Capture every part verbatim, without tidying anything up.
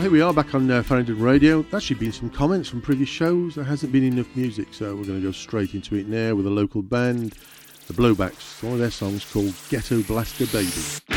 here we are back on uh, Farringdon Radio. There's actually been some comments from previous shows. There hasn't been enough music, so we're going to go straight into it now with a local band, the Blowbacks. One of their songs called Ghetto Blaster Baby.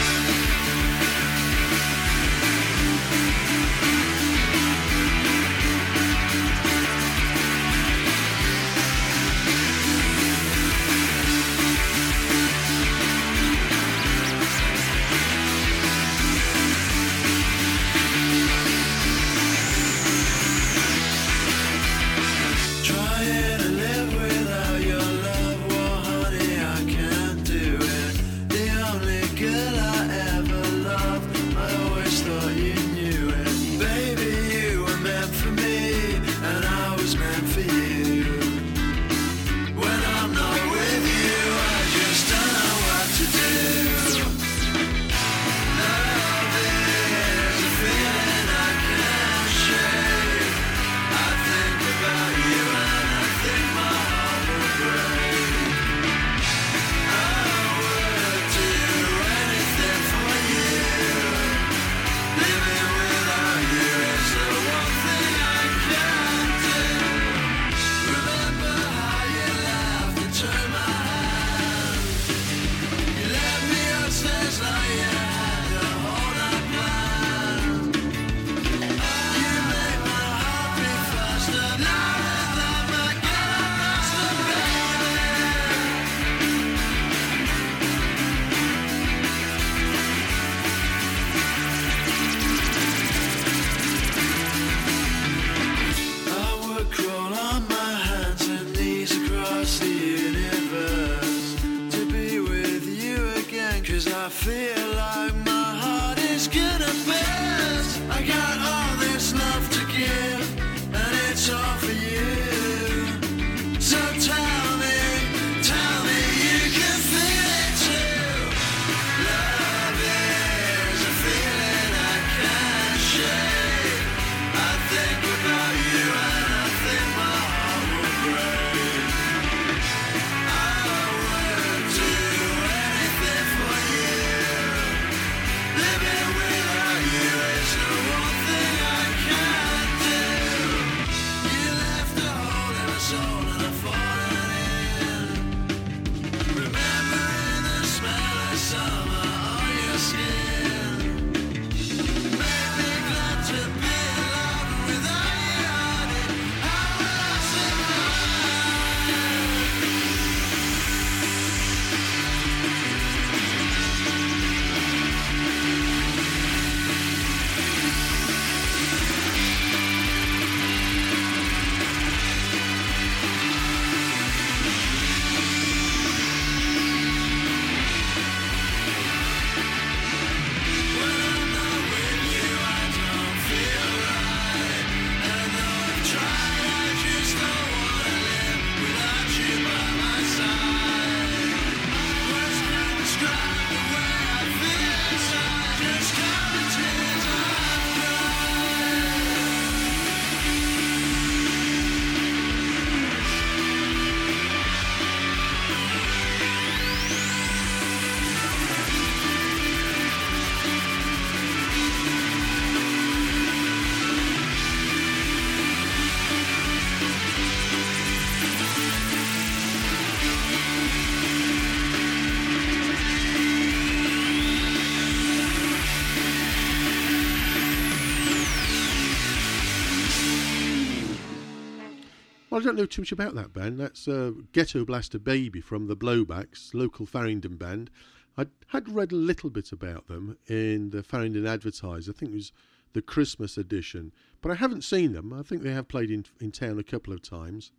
Well, I don't know too much about that band. That's uh, Ghetto Blaster Baby from the Blowbacks, local Farringdon band. I had read a little bit about them in the Farringdon Advertiser. I think it was the Christmas edition. But I haven't seen them. I think they have played in, in town a couple of times.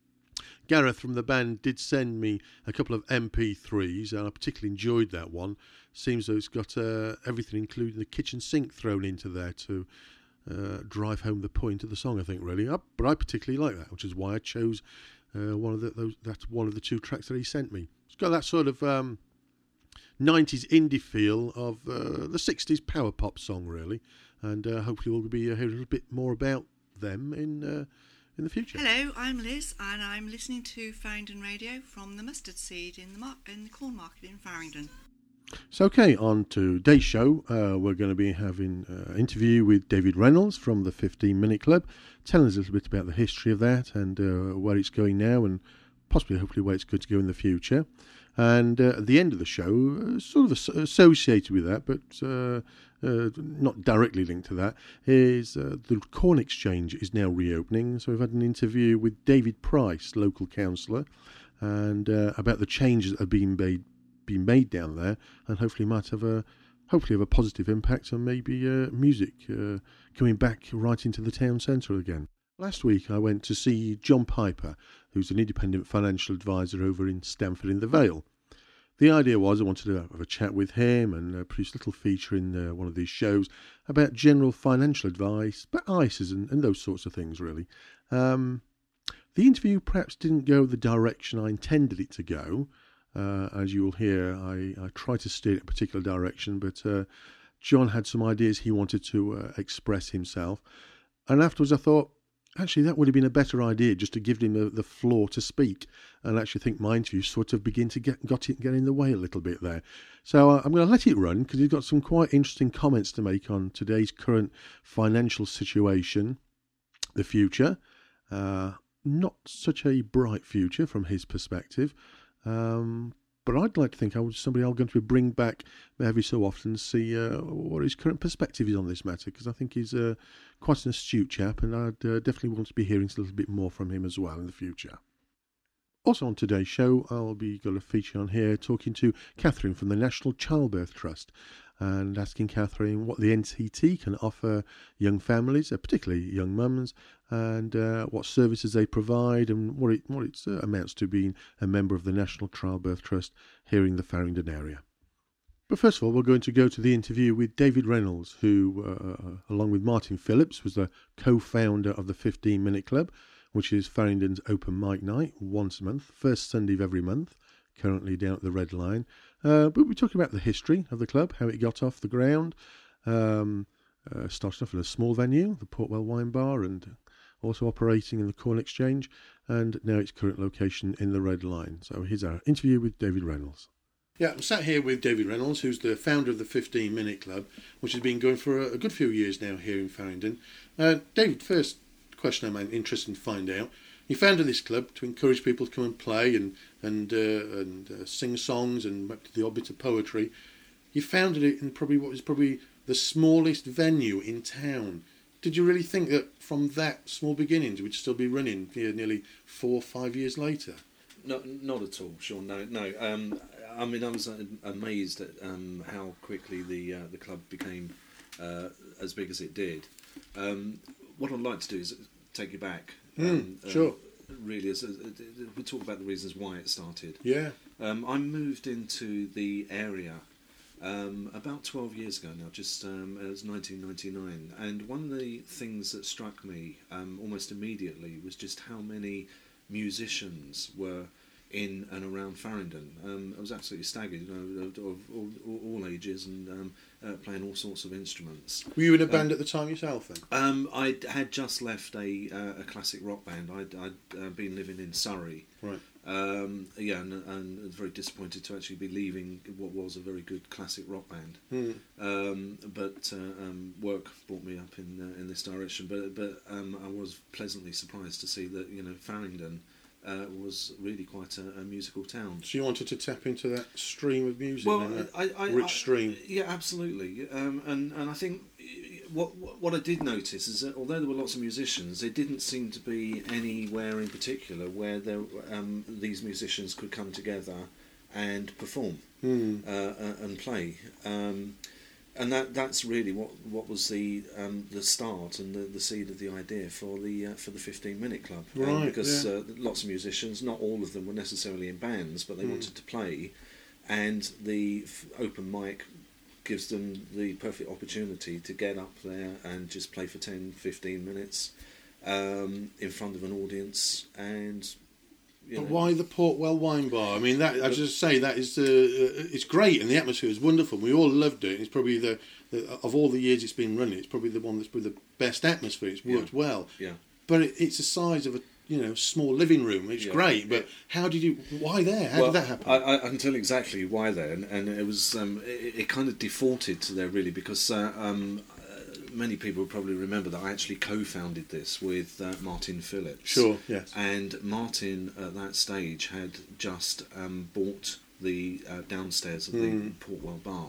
Gareth from the band did send me a couple of M P threes, and I particularly enjoyed that one. Seems though it's got uh, everything, including the kitchen sink, thrown into there to uh, drive home the point of the song, I think, really. I, but I particularly like that, which is why I chose uh, one of the, those, that's one of the two tracks that he sent me. It's got that sort of um, nineties indie feel of uh, the sixties power pop song, really. And uh, hopefully we'll be uh, hearing a little bit more about them in uh, in the future. Hello, I'm Liz, and I'm listening to Farringdon Radio from the Mustard Seed in the mar- in the Corn Market in Farringdon. So, okay, on to today's show. Uh, we're going to be having an interview with David Reynolds from the fifteen minute Club, telling us a little bit about the history of that and uh, where it's going now and possibly, hopefully, where it's going to go in the future. And uh, at the end of the show, uh, sort of associated with that, but uh, uh, not directly linked to that, is uh, the Corn Exchange is now reopening. So we've had an interview with David Price, local councillor, and uh, about the changes that are being made, being made down there, and hopefully might have a hopefully have a positive impact on maybe uh, music uh, coming back right into the town centre again. Last week I went to see John Piper, who's an independent financial advisor over in Stamford in the Vale. The idea was I wanted to have a chat with him and uh, produce a little feature in uh, one of these shows about general financial advice, but I S As and, and those sorts of things really. Um, the interview perhaps didn't go the direction I intended it to go. Uh, as you will hear, I, I tried to steer it a particular direction, but uh, John had some ideas he wanted to uh, express himself. And afterwards I thought, actually, that would have been a better idea, just to give him the, the floor to speak. And I actually think my interview sort of begin to get got it, get in the way a little bit there. So uh, I'm going to let it run because he's got some quite interesting comments to make on today's current financial situation, the future. Uh, not such a bright future from his perspective. Um, but I'd like to think I was somebody I'm going to bring back every so often to see uh, what his current perspective is on this matter, because I think he's uh, quite an astute chap, and I'd uh, definitely want to be hearing a little bit more from him as well in the future. Also on today's show, I'll be got a feature on here talking to Catherine from the National Childbirth Trust and asking Catherine what the N C T can offer young families, uh, particularly young mums, and uh, what services they provide and what it what it uh, amounts to being a member of the National Childbirth Trust here in the Farringdon area. But first of all, we're going to go to the interview with David Reynolds, who, uh, along with Martin Phillips, was the co-founder of the fifteen minute Club, which is Farringdon's open mic night once a month, first Sunday of every month, currently down at the Red Line. Uh, but we're talking about the history of the club, how it got off the ground. Um, uh, started off in a small venue, the Portwell Wine Bar, and also operating in the Corn Exchange, and now its current location in the Red Line. So here's our interview with David Reynolds. Yeah, I'm sat here with David Reynolds, who's the founder of the fifteen minute Club, which has been going for a, a good few years now here in Farringdon. Uh, David, first question I'm interested to find out. You founded this club to encourage people to come and play and and uh, and uh, sing songs and the odd bit of poetry. You founded it in probably what was probably the smallest venue in town. Did you really think that from that small beginnings it would still be running here nearly four or five years later? No, not at all, Sean. No, no. Um, I mean, I was uh, amazed at um, how quickly the uh, the club became uh, as big as it did. Um, what I'd like to do is take you back. Um, mm, sure. Uh, really, as, as, we talk about the reasons why it started. Yeah. Um, I moved into the area um, about twelve years ago now. Just um, it was nineteen ninety-nine, and one of the things that struck me um, almost immediately was just how many musicians were in and around Farringdon. Um, I was absolutely staggered, you know, of, of all, all, all ages and um, uh, playing all sorts of instruments. Were you in a band um, at the time yourself then? Um, I had just left a uh, a classic rock band. I'd, I'd uh, been living in Surrey. Right. Um, yeah, and, and very disappointed to actually be leaving what was a very good classic rock band. Mm. Um, but uh, um, work brought me up in uh, in this direction. But but um, I was pleasantly surprised to see that, you know, Farringdon Uh, was really quite a, a musical town. So you wanted to tap into that stream of music, well, then, that I, I, rich I, stream. Yeah, absolutely. Um, and and I think what what I did notice is that although there were lots of musicians, there didn't seem to be anywhere in particular where there um, these musicians could come together and perform mm. uh, and play. Um, And that that's really what what was the um, the start and the, the seed of the idea for the uh, for the fifteen minute Club. Right, um, because yeah. uh, lots of musicians, not all of them were necessarily in bands, but they mm. wanted to play, and the f- open mic gives them the perfect opportunity to get up there and just play for ten, fifteen minutes um, in front of an audience. And you but know, why the Portwell Wine Bar? I mean, that I just say that is uh, it's great, and the atmosphere is wonderful. We all loved it. It's probably the, the of all the years it's been running, it's probably the one that's probably the best atmosphere. It's worked yeah. well. Yeah. But it, it's the size of a you know, small living room. It's Yeah, great, but yeah. how did you? Why there? How well, did that happen? I, I, I can tell you exactly why there, and, and it was um, it, it kind of defaulted to there really because uh, um, uh, many people probably remember that I actually co-founded this with uh, Martin Phillips. Sure. Yes. And Martin at that stage had just um, bought the uh, downstairs of the Mm. Portwell Bar,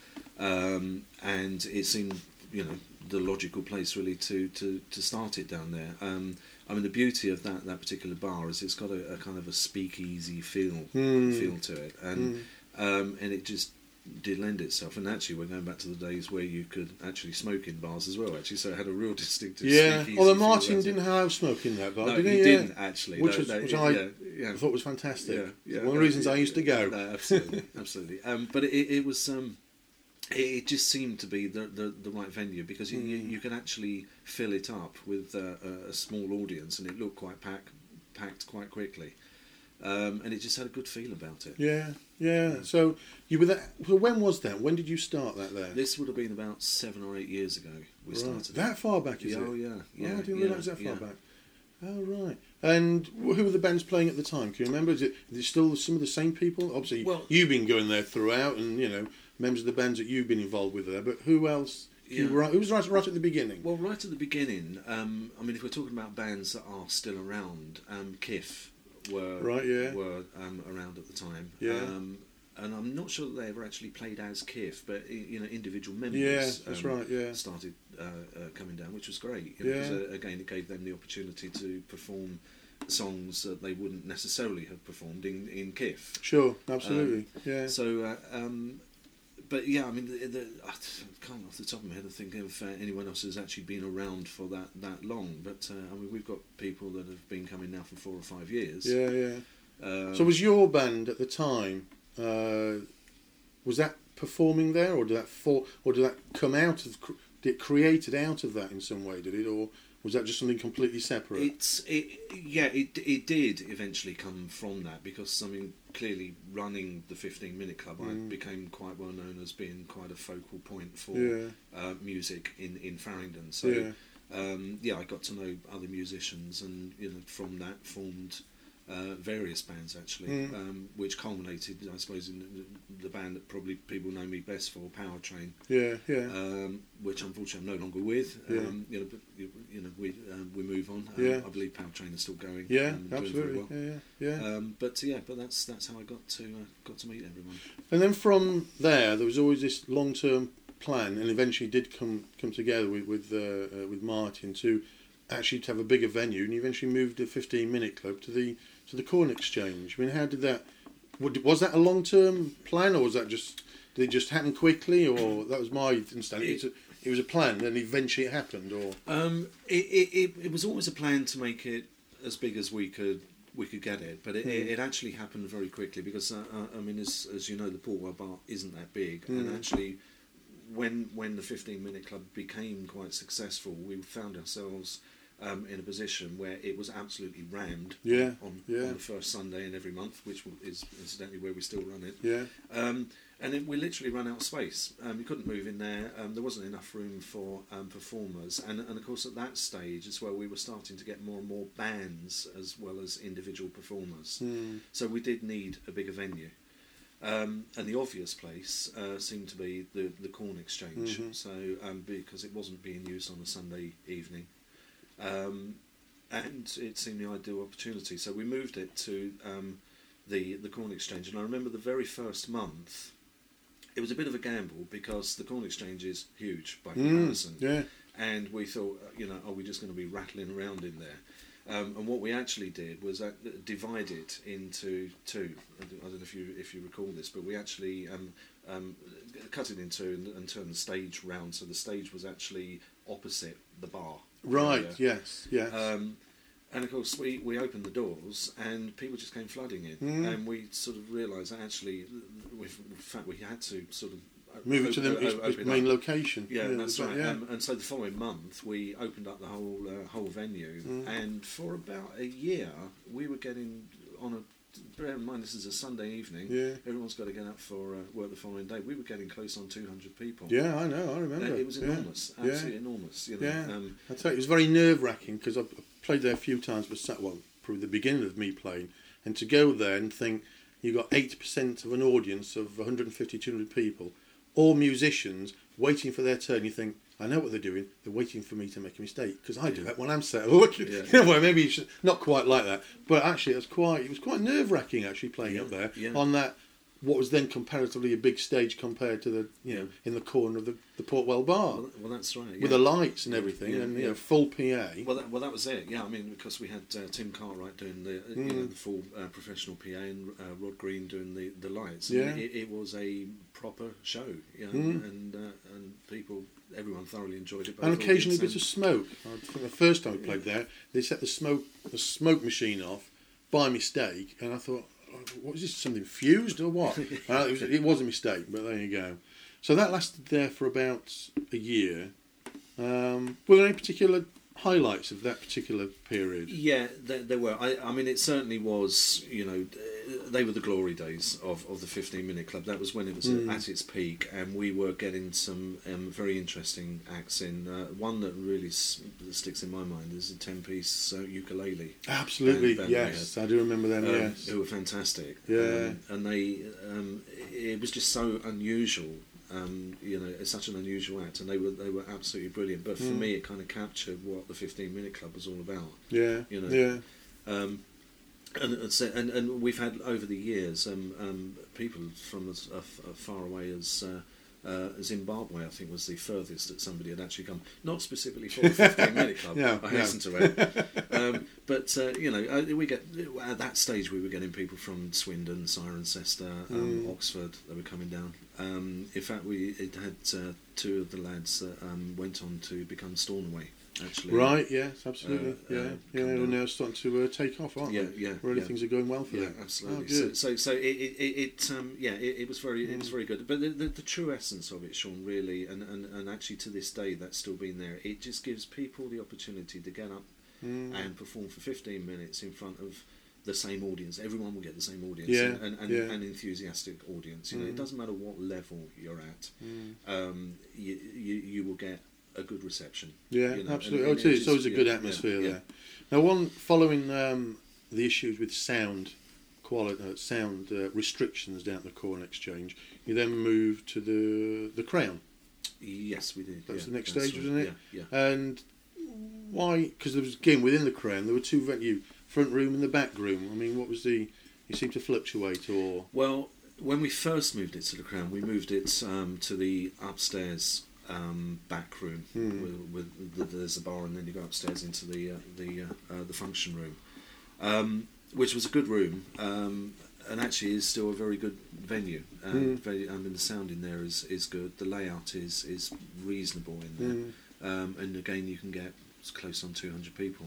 um, and it seemed, you know, the logical place really to, to, to start it down there. Um, I mean, the beauty of that, that particular bar is it's got a, a kind of a speakeasy feel Mm. feel to it, and um, and it just did lend itself. And actually, we're going back to the days where you could actually smoke in bars as well. Actually, so it had a real distinctive. Yeah. speakeasy Although feel Martin about it. didn't have smoke in that bar, No, did he he? Yeah. didn't actually. Which no, was- no, which yeah, I- yeah, yeah. I thought was fantastic. Yeah, yeah, One of the no, reasons I yeah, used to go. No, absolutely, absolutely. Um, but it, it was, um, it, it just seemed to be the, the, the right venue because you, you, Mm. you could actually fill it up with uh, a, a small audience, and it looked quite packed, packed quite quickly, um, and it just had a good feel about it. Yeah, yeah. So you were there. So when was that? When did you start that there? This would have been about seven or eight years ago. We Right. started That far back, is yeah, it? Oh yeah, yeah. Oh, I didn't yeah, realise that far yeah. back. Oh right. And who were the bands playing at the time? Can you remember? Is it, is it still some of the same people? Obviously, Well- you've been going there throughout, and you know members of the bands that you've been involved with there. But who else? Yeah. Who, were, who was right, right at the beginning? Well, right at the beginning, um, I mean, if we're talking about bands that are still around, um, Kiff were Right, yeah. were um, around at the time. Yeah. Um, and I'm not sure that they ever actually played as Kiff, but i- you know, individual members. Yeah, that's um, right, yeah. Started uh, uh, coming down, which was great. You know, Yeah. 'cause, uh, again, it gave them the opportunity to perform songs that they wouldn't necessarily have performed in in Kiff. Sure, absolutely. yeah. So, uh, um, but yeah, I mean, the, the, I can't off the top of my head think of uh, anyone else who's actually been around for that, that long. But uh, I mean, we've got people that have been coming now for four or five years. Yeah, yeah. Um, So was your band at the time? Uh, was that performing there, or did that fall, or did that come out of? Did it created out of that in some way? Did it, or was that just something completely separate? It's it yeah it it did eventually come from that because I mean clearly running the fifteen minute club I Mm. became quite well known as being quite a focal point for Yeah. uh, music in in Farringdon. So Yeah. um, yeah, I got to know other musicians and you know from that formed uh, various bands actually, Mm. um, which culminated I suppose in the, the band that probably people know me best for, Powertrain. Yeah, yeah. Um, which unfortunately I'm no longer with. Yeah. Um, you know, but you, you know, we um, we move on. Um, Yeah. I believe Powertrain is still going. yeah, um, doing very absolutely. well. Yeah, yeah. yeah. Um, but uh, yeah, but that's that's how I got to uh, got to meet everyone. And then from there, there was always this long-term plan, and eventually did come come together with with uh, uh, with Martin to actually to have a bigger venue, and you eventually moved the fifteen minute club to the to the Corn Exchange. I mean, how did that? would- Was that a long-term plan, or was that just did it just happen quickly, or that was my understanding? It, was a, it was a plan, and eventually it happened, or Um, it, it, it, it was always a plan to make it as big as we could we could get it, but it, it, it actually happened very quickly because uh, uh, I mean, as as you know, the Portwell Bar isn't that big, and Mm. actually, when when the fifteen minute club became quite successful, we found ourselves um, in a position where it was absolutely rammed Yeah, on, yeah. on the first Sunday in every month, which is incidentally where we still run it. yeah, Um, and it, we literally ran out of space. Um, we couldn't move in there. Um, there wasn't enough room for um, performers. And, and of course, at that stage, is where we were starting to get more and more bands as well as individual performers. Mm. So we did need a bigger venue. Um, and the obvious place uh, seemed to be the, the Corn Exchange. Mhm. So um, because it wasn't being used on a Sunday evening. Um, and it seemed the ideal opportunity. So we moved it to um, the, the Corn Exchange. And I remember the very first month, it was a bit of a gamble because the Corn Exchange is huge by comparison. Mm. Yeah, And we thought, uh, you know, are we just going to be rattling around in there? Um, and what we actually did was uh, divide it into two. I don't I don't know if you if you recall this, but we actually um, um, cut it in two and, and turned the stage round. So the stage was actually opposite the bar. right. area. Yes, yes. Um, and of course, we, we opened the doors and people just came flooding in. Mm. And we sort of realised that actually, we've, in fact, we had to sort of Move it to the o- its, o- its open main up. location. Yeah, that's right. Yeah. Um, and so the following month, we opened up the whole uh, whole venue, Mm. and for about a year, we were getting on a. Bear in mind, this is a Sunday evening. Yeah. Everyone's got to get up for uh, work the following day. We were getting close on two hundred people. Yeah, I know. I remember. Uh, it was Yeah. enormous, Yeah. absolutely enormous. You know, Yeah. um, I tell you, it was very nerve wracking because played there a few times, but sat well, probably the beginning of me playing, and to go there and think you've got eighty percent of an audience of one hundred fifty, two hundred people, all musicians waiting for their turn. You think, I know what they're doing. They're waiting for me to make a mistake, because I do that when I'm sat looking. Yeah. You know, well, maybe you should, not quite like that, but actually, it was quite it was quite nerve wracking actually playing yeah. up there yeah. on that. What was then comparatively a big stage compared to the you know in the corner of the, the Portwell bar. Well, well that's right. Yeah. With the lights and everything, yeah, and you yeah. know full P A. Well, that, well, that was it. Yeah, I mean, because we had uh, Tim Cartwright doing the, uh, mm. you know, the full uh, professional P A, and uh, Rod Green doing the, the lights. Yeah. And it, it was a proper show, you know, mm. and uh, and people, everyone thoroughly enjoyed it. And occasionally a bit of smoke. I think the first time we played there, they set the smoke the smoke machine off by mistake, and I thought, what was this, something fused or what? uh, it, was, it was a mistake, but there you go. So that lasted there for about a year. Um, were there any particular highlights of that particular period? Yeah, there, there were. I, I mean, it certainly was, you know, they were the glory days of, of the fifteen minute Club. That was when it was mm. at its peak, and we were getting some um, very interesting acts in. Uh, one that really s- sticks in my mind is a ten piece uh, ukulele. Absolutely, band, band yes, I do remember them, um, yes. They were fantastic. Yeah. Um, and they, um, it was just so unusual. Um, you know, it's such an unusual act, and they were they were absolutely brilliant. But for mm. me, it kind of captured what the fifteen minute Club was all about. Yeah, you know. Yeah. Um, and, and and we've had over the years um, um, people from as uh, far away as uh, uh, Zimbabwe, I think, was the furthest that somebody had actually come. Not specifically for the fifteen minute Club, yeah, I hasten yeah. to add. Um, but uh, you know, uh, we get at that stage we were getting people from Swindon, Cirencester, um, mm. Oxford. They were coming down. Um, in fact, we it had uh, two of the lads that um, went on to become Stornoway. Actually, right? Yes, absolutely. Uh, yeah, uh, yeah. They're now starting to uh, take off, aren't yeah, they? Yeah, Really, yeah. things are going well for yeah, them. Absolutely. Oh, so, so, so it, it, it um, yeah, it, it was very, mm. it was very good. But the, the, the true essence of it, Sean, really, and, and, and actually to this day, that's still been there. It just gives people the opportunity to get up mm. and perform for fifteen minutes in front of the same audience. Everyone will get the same audience, yeah, and, and, and yeah. an enthusiastic audience. You know, mm. it doesn't matter what level you're at. Mm. Um, you, you you will get a good reception. Yeah, you know? absolutely. And, and oh, it is. it's It's always a yeah, good atmosphere yeah, there. Yeah. Now, one following um, the issues with sound quality, uh, sound uh, restrictions down at the Corn Exchange, you then moved to the the Crown. Yes, we did. That's yeah, the next that's stage, right. wasn't it? Yeah, yeah. And why? Because there was again within the Crown, there were two venue, front room and the back room. I mean, what was the? You seem to fluctuate, or well, when we first moved it to the Crown, we moved it um, to the upstairs. Um, back room mm. with, with the, there's a bar, and then you go upstairs into the uh, the uh, uh, the function room, um, which was a good room, um, and actually is still a very good venue. Uh, mm. very, I mean, the sound in there is, is good. The layout is is reasonable in there, mm. um, and again you can get close on two hundred people.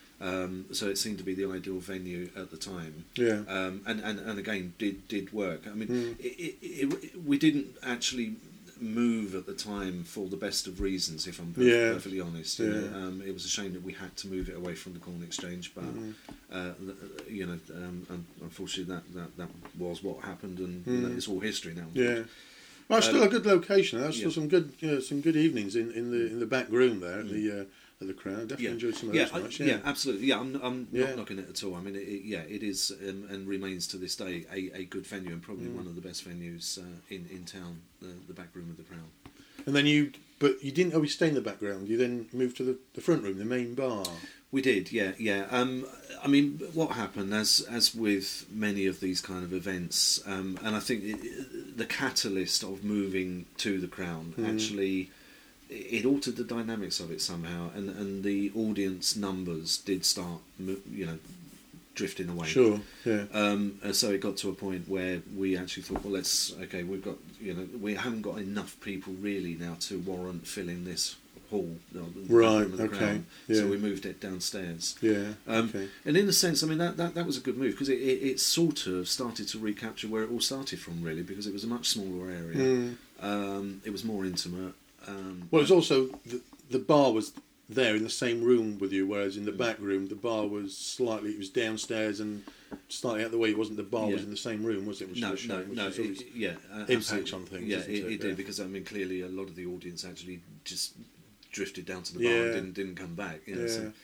Um, so it seemed to be the ideal venue at the time. Yeah. Um, and, and and again did did work. I mean, mm. it, it, it, it, we didn't actually move at the time for the best of reasons, if I'm perf- yeah. perfectly honest. You yeah. know, um, it was a shame that we had to move it away from the Corn Exchange, but mm. uh, you know, um, unfortunately that, that, that was what happened, and mm. you know, it's all history now. Yeah, well, it's um, still a good location. There's yeah. still some good, you know, some good evenings in, in the in the back room there at mm. the. Uh, At the Crown, I definitely yeah. enjoyed some of yeah, those I, nights. Yeah. Yeah, absolutely. Yeah, I'm, I'm yeah. not knocking it at all. I mean, it, it, yeah, it is um, and remains to this day a, a good venue, and probably mm. one of the best venues uh, in in town. The, the back room of the Crown. And then you, but you didn't always stay in the background. You then moved to the, the front room, the main bar. We did, yeah, yeah. Um, I mean, what happened, as as with many of these kind of events, um, and I think it, the catalyst of moving to the Crown mm. actually. It altered the dynamics of it somehow, and and the audience numbers did start, you know, drifting away. Sure. Yeah. Um, so it got to a point where we actually thought, well, let's okay, we've got, you know, we haven't got enough people really now to warrant filling this hall. You know, the right. of the Okay. Crown. Yeah. So we moved it downstairs. Yeah. Um, okay. And in a sense, I mean, that, that, that was a good move, because it, it, it sort of started to recapture where it all started from, really, because it was a much smaller area. Mm. Um, it was more intimate. Um, well, it was also the, the bar was there in the same room with you, whereas in the back room the bar was slightly, it was downstairs and slightly out the way. It wasn't the bar yeah. was in the same room, was it? Which no, was no, which no. was It, yeah, uh, impacts on things. Yeah, isn't it, it, it yeah. did, because I mean, clearly a lot of the audience actually just drifted down to the bar yeah. and didn't didn't come back. You know, yeah. so.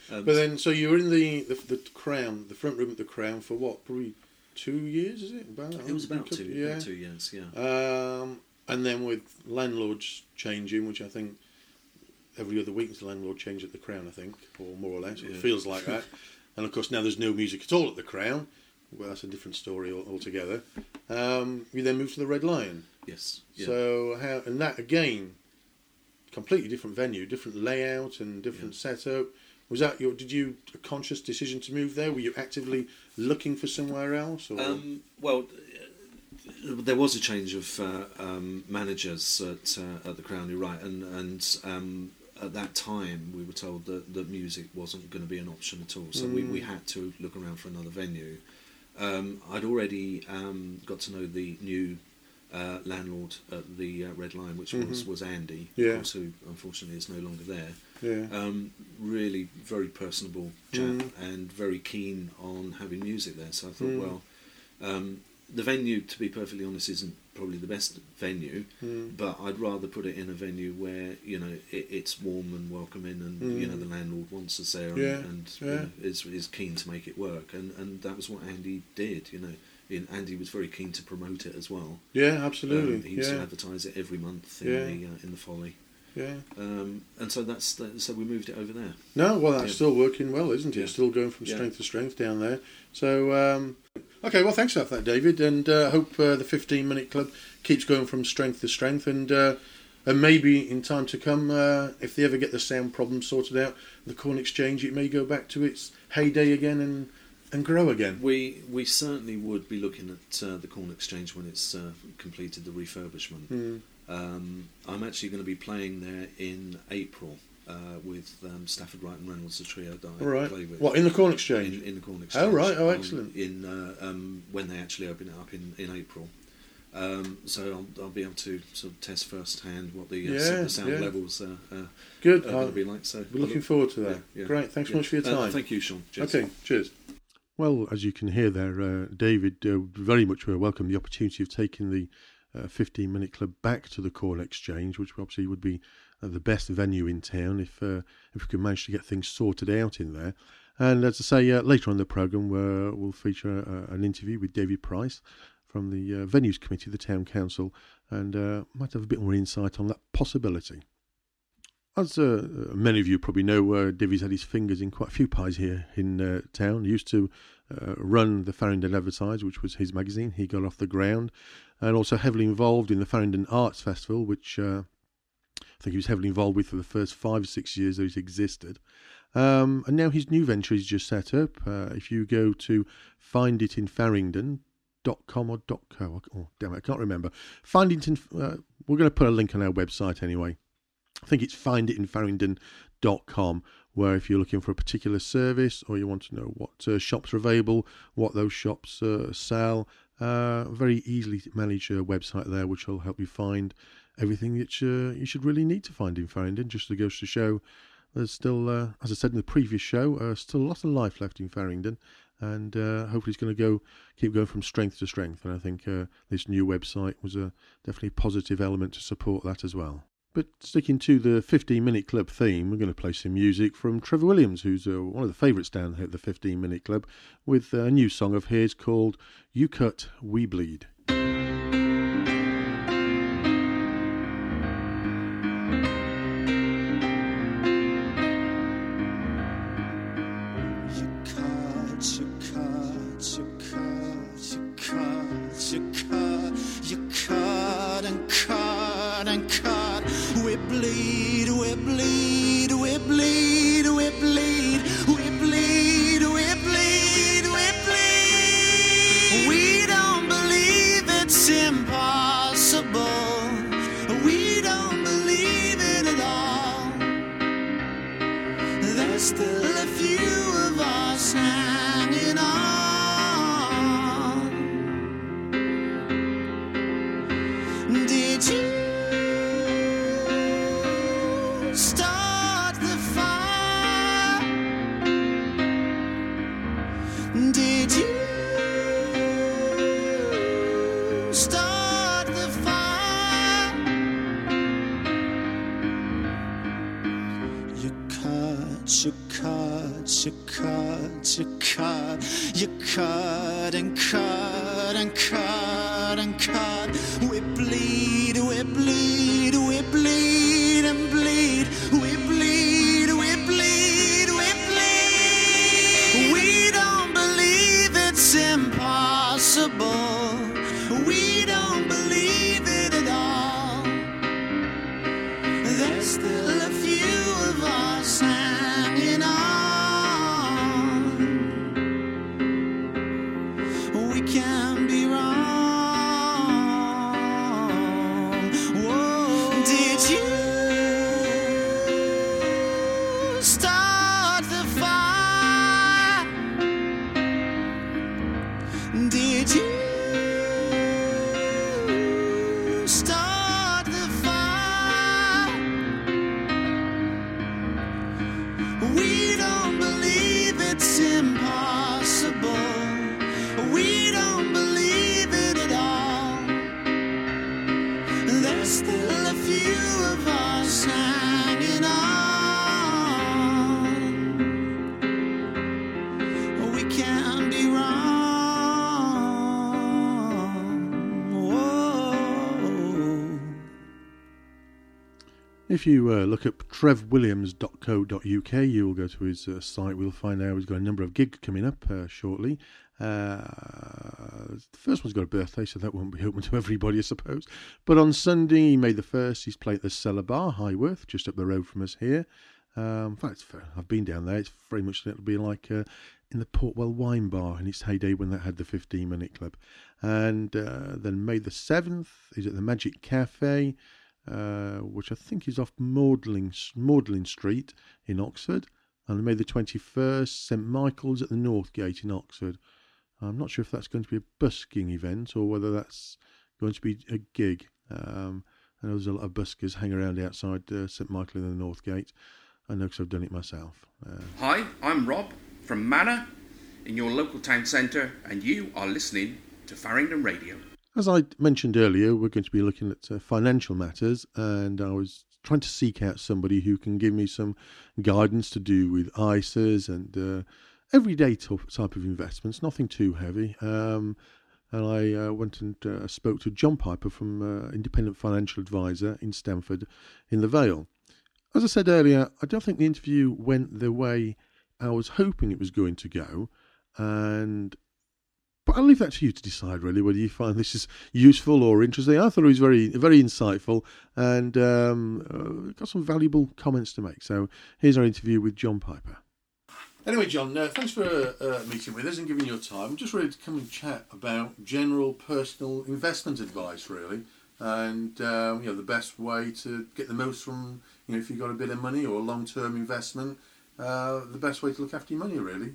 Um, but then, so you were in the, the the Crown, the front room at the Crown for what? Probably two years, is it? About, it was about two, yeah. about two years, yeah. Um, and then with landlords changing, which I think every other week the landlord changed at the Crown, I think, or more or less. Yeah. It feels like that. And of course, now there's no music at all at the Crown. Well, that's a different story altogether. Um, you then moved to the Red Lion. Yes. Yeah. So how and that again, completely different venue, different layout, and different yeah. setup. Was that your? Did you a conscious decision to move there? Were you actively looking for somewhere else? Or? Um, well, there was a change of uh, um, managers at uh, at the Crown. You're right, and and um, at that time we were told that, that music wasn't going to be an option at all. So mm. we, we had to look around for another venue. Um, I'd already um, got to know the new uh, landlord at the uh, Red Lion, which mm-hmm. was, was Andy, yeah. of course, who unfortunately is no longer there. Yeah. Um, really very personable chap mm. and very keen on having music there. So I thought, mm. well, um, the venue, to be perfectly honest, isn't probably the best venue, mm. but I'd rather put it in a venue where, you know, it, it's warm and welcoming, and mm. you know, the landlord wants us there, yeah. and, and yeah. you know, is is keen to make it work, and and that was what Andy did. You know, and Andy was very keen to promote it as well. Yeah, absolutely. Um, he used yeah. to advertise it every month in yeah. the uh, in the Folly. Yeah. Um, and so that's the, so we moved it over there. No, well, that's yeah. still working well, isn't it? Yeah. Still going from yeah. strength to strength down there. So, um, okay, well, thanks for that, David, and uh, hope uh, the fifteen minute club keeps going from strength to strength, and uh, and maybe in time to come, uh, if they ever get the sound problem sorted out, the Corn Exchange, it may go back to its heyday again and and grow again. We we certainly would be looking at uh, the Corn Exchange when it's uh, completed the refurbishment. Mm. Um, I'm actually going to be playing there in April uh, with um, Stafford, Wright and Reynolds, the trio that I right. play with. What, in the Corn Exchange? In, in the Corn Exchange. Oh, right. Oh, um, excellent. In uh, um, when they actually open it up in, in April. Um, so I'll, I'll be able to sort of test firsthand what the, uh, yeah, the sound yeah. levels uh, uh, Good. are going to be like. So we're looking forward to that. Yeah, yeah. Great. Thanks yeah. so much for your time. Uh, thank you, Sean. Cheers. Okay, cheers. Well, as you can hear there, uh, David uh, very much welcome the opportunity of taking the fifteen minute club back to the Corn Exchange, which obviously would be uh, the best venue in town if uh, if we could manage to get things sorted out in there. And as I say, uh, later on in the programme, uh, we'll feature uh, an interview with David Price from the uh, Venues Committee of the Town Council, and uh, might have a bit more insight on that possibility. As uh, many of you probably know, uh, David's had his fingers in quite a few pies here in uh, town. He used to uh, run the Farringdon Advertiser, which was his magazine. He got off the ground, and also heavily involved in the Farringdon Arts Festival, which uh, I think he was heavily involved with for the first five or six years that it existed. Um, and now his new venture is just set up. Uh, if you go to find it in farringdon dot com or .co, oh damn it, I can't remember. Find it in, uh, we're going to put a link on our website anyway. I think it's find it in farringdon dot com, where if you're looking for a particular service or you want to know what uh, shops are available, what those shops uh, sell, uh, very easily managed uh, website there, which will help you find everything that uh, you should really need to find in Farringdon. Just to go to show, there's still, uh, as I said in the previous show, uh, still a lot of life left in Farringdon, and uh, hopefully it's going to go keep going from strength to strength. And I think uh, this new website was a definitely a positive element to support that as well. But sticking to the fifteen minute club theme, we're going to play some music from Trevor Williams, who's uh, one of the favourites down here at the fifteen minute club, with a new song of his called You Cut, We Bleed. You cut, us. You cut, you cut and cut and cut and cut. We bleed, we bleed, we bleed and bleed. We bleed, we bleed, we bleed. We don't believe it's impossible. We don't believe it at all. There's still a few of us hanging on. We can be wrong. Whoa. Did you start the fire? Did you start the fire? We don't believe it's impossible. We don't believe it at all. There's still a few of us hanging on. We can't be wrong. Whoa. If you uh, look up trev williams dot co dot uk, you will go to his uh, site. We'll find out he's got a number of gigs coming up uh, shortly. Uh, the first one's got a birthday, so that won't be open to everybody, I suppose. But on Sunday, May the first, he's playing at the Cellar Bar, Highworth, just up the road from us here. Um, in fact, I've been down there. It's very much, it'll be like uh, in the Portwell Wine Bar in its heyday when that had the fifteen minute club. And uh, then May the seventh, he's at the Magic Cafe, uh, which I think is off Magdalen, Magdalen Street in Oxford. And May the twenty-first, St Michael's at the North Gate in Oxford. I'm not sure if that's going to be a busking event or whether that's going to be a gig. Um, I know there's a lot of buskers hang around outside uh, St Michael in the North Gate. I know because I've done it myself. Uh, Hi, I'm Rob from Manor in your local town centre, and you are listening to Farringdon Radio. As I mentioned earlier, we're going to be looking at uh, financial matters, and I was trying to seek out somebody who can give me some guidance to do with I S As and uh, everyday type of investments, nothing too heavy. Um, and I uh, went and uh, spoke to John Piper from uh, Independent Financial Advisor in Stamford in the Vale. As I said earlier, I don't think the interview went the way I was hoping it was going to go, and but I'll leave that to you to decide, really, whether you find this is useful or interesting. I thought it was very, very insightful and um, uh, got some valuable comments to make. So here's our interview with John Piper. Anyway, John, uh, thanks for uh, meeting with us and giving your time. I'm just ready to come and chat about general personal investment advice, really, and um, you know the best way to get the most from, you know, if you've got a bit of money or a long-term investment, uh, the best way to look after your money, really.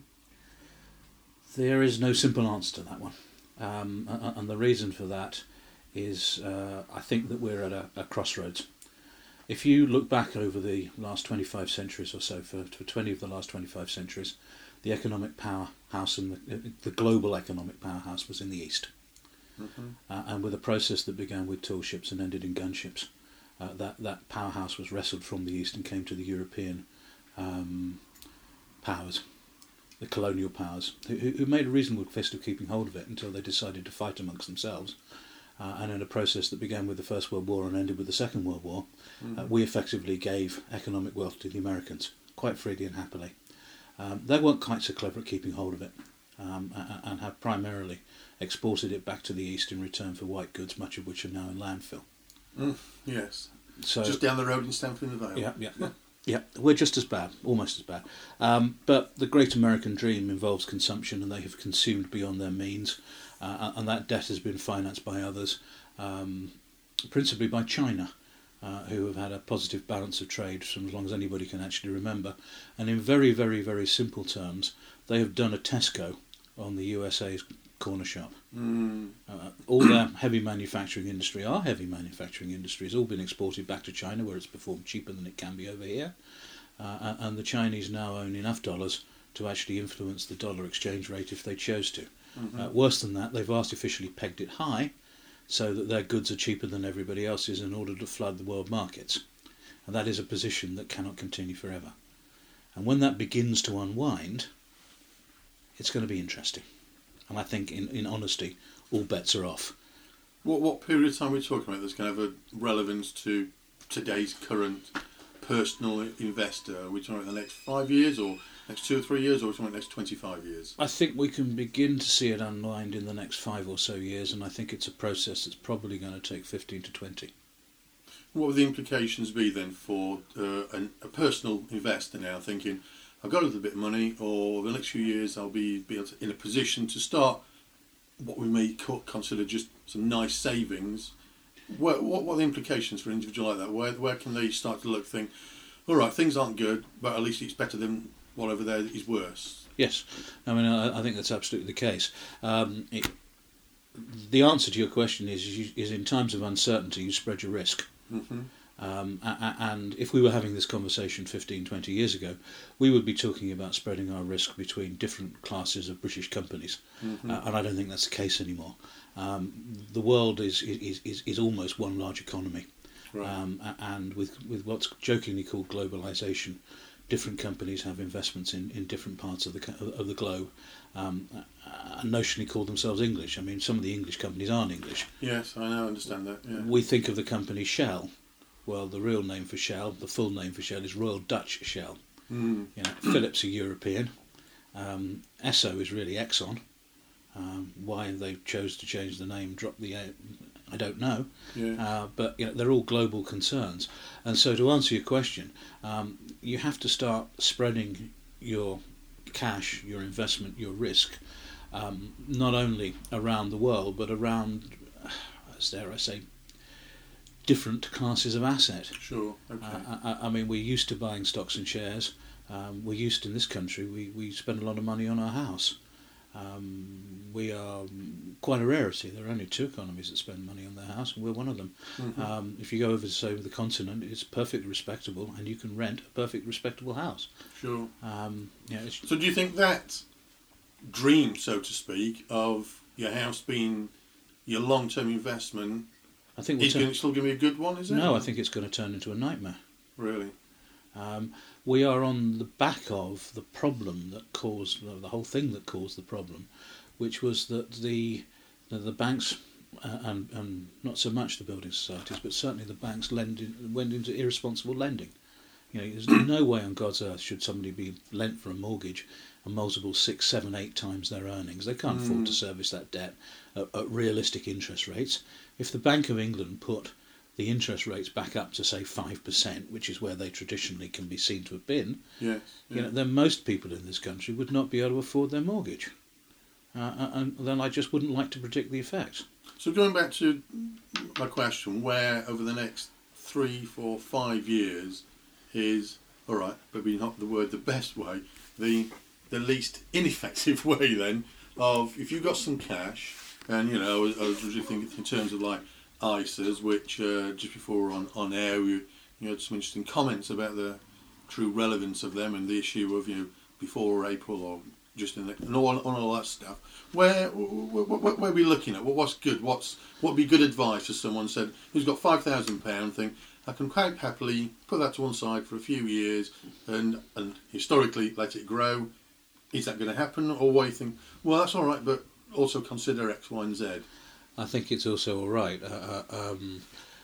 There is no simple answer to that one, um, and the reason for that is uh, I think that we're at a, a crossroads. If you look back over the last twenty-five centuries or so, for, for twenty of the last twenty-five centuries, the economic powerhouse and the, the global economic powerhouse was in the East. Mm-hmm. Uh, and with a process that began with tool ships and ended in gunships, uh, that, that powerhouse was wrestled from the East and came to the European um, powers, the colonial powers, who, who made a reasonable fist of keeping hold of it until they decided to fight amongst themselves. Uh, and in a process that began with the First World War and ended with the Second World War, mm-hmm. uh, we effectively gave economic wealth to the Americans, quite freely and happily. Um, they weren't quite so clever at keeping hold of it, um, and, and have primarily exported it back to the East in return for white goods, much of which are now in landfill. Mm, yes. So just down the road in Stamford in the Vale. Yeah, yeah, yeah. Yeah, we're just as bad, almost as bad. Um, but the great American dream involves consumption, and they have consumed beyond their means. Uh, and that debt has been financed by others, um, principally by China, uh, who have had a positive balance of trade for as long as anybody can actually remember. And in very, very, very simple terms, they have done a Tesco on the U S A's corner shop. Mm. Uh, all their heavy manufacturing industry, our heavy manufacturing industry, has all been exported back to China, where it's performed cheaper than it can be over here. Uh, and the Chinese now own enough dollars to actually influence the dollar exchange rate if they chose to. Mm-hmm. Uh, worse than that, they've artificially pegged it high so that their goods are cheaper than everybody else's in order to flood the world markets. And that is a position that cannot continue forever. And when that begins to unwind, it's going to be interesting. And I think, in, in honesty, all bets are off. What what period of time are we talking about that's going to have a relevance to today's current personal investor? Are we talking about the next five years or next two or three years, or are we talking about the next twenty-five years? I think we can begin to see it unwind in the next five or so years, and I think it's a process that's probably going to take fifteen to twenty. What would the implications be then for uh, an, a personal investor now thinking, I've got a little bit of money, or over the next few years I'll be, be able to, in a position to start what we may co- consider just some nice savings? What, what, what are the implications for an individual like that? Where, where can they start to look, think, all right, things aren't good, but at least it's better than whatever there is worse? Yes, I mean, I, I think that's absolutely the case. Um, it, the answer to your question is, is, is in times of uncertainty, you spread your risk. Mm-hmm. Um, and if we were having this conversation fifteen, twenty years ago, we would be talking about spreading our risk between different classes of British companies. Mm-hmm. Uh, and I don't think that's the case anymore. Um, the world is, is, is, is almost one large economy. Right. Um, and with, with what's jokingly called globalisation, different companies have investments in, in different parts of the of the globe, um, and notionally call themselves English. I mean, some of the English companies aren't English. Yes, I know, I understand that. Yeah. We think of the company Shell. Well, the real name for Shell, the full name for Shell, is Royal Dutch Shell. Mm. You know, Philips are European. Um, Esso is really Exxon. Um, why they chose to change the name, drop the, uh, I don't know. Yeah. Uh, but you know, they're all global concerns. And so, to answer your question, um, you have to start spreading your cash, your investment, your risk, um, not only around the world, but around, as dare I say, different classes of asset. Sure. Okay. Uh, I, I mean, we're used to buying stocks and shares. Um, we're used in this country. We we spend a lot of money on our house. Um, we are quite a rarity. There are only two economies that spend money on their house, and we're one of them. Mm-hmm. Um, if you go over to say the continent, it's perfectly respectable, and you can rent a perfectly respectable house. Sure. Um, yeah, it's, so, do you think that dream, so to speak, of your house being your long-term investment, I think it's turn- still going to be a good one? Is it? No, I think it's going to turn into a nightmare. Really. Um, we are on the back of the problem that caused the whole thing that caused the problem, which was that the the, the banks uh, and and not so much the building societies, but certainly the banks lending, went into irresponsible lending. You know, there's no way on God's earth should somebody be lent for a mortgage and multiple six, seven, eight times their earnings. They can't mm. afford to service that debt at, at realistic interest rates. If the Bank of England put the interest rates back up to say five percent, which is where they traditionally can be seen to have been, yes, yeah. you know, then most people in this country would not be able to afford their mortgage. Uh, and then I just wouldn't like to predict the effects. So going back to my question, where over the next three, four, five years is, all right, maybe not the word the best way, the the least ineffective way then of, if you've got some cash, and you know, I was, I was really thinking in terms of like I S As, which uh, just before we were on, on air, we, you had some interesting comments about the true relevance of them and the issue of, you know, before April or just in the, and all, on all that stuff. Where, where, where, where are we looking at? What's good? What's what would be good advice for someone said who's got five thousand pound? Think I can quite happily put that to one side for a few years and and historically let it grow. Is that going to happen, or what do you think? Well, that's all right, but also consider X, Y, and Z. I think it's also all right. Uh, um,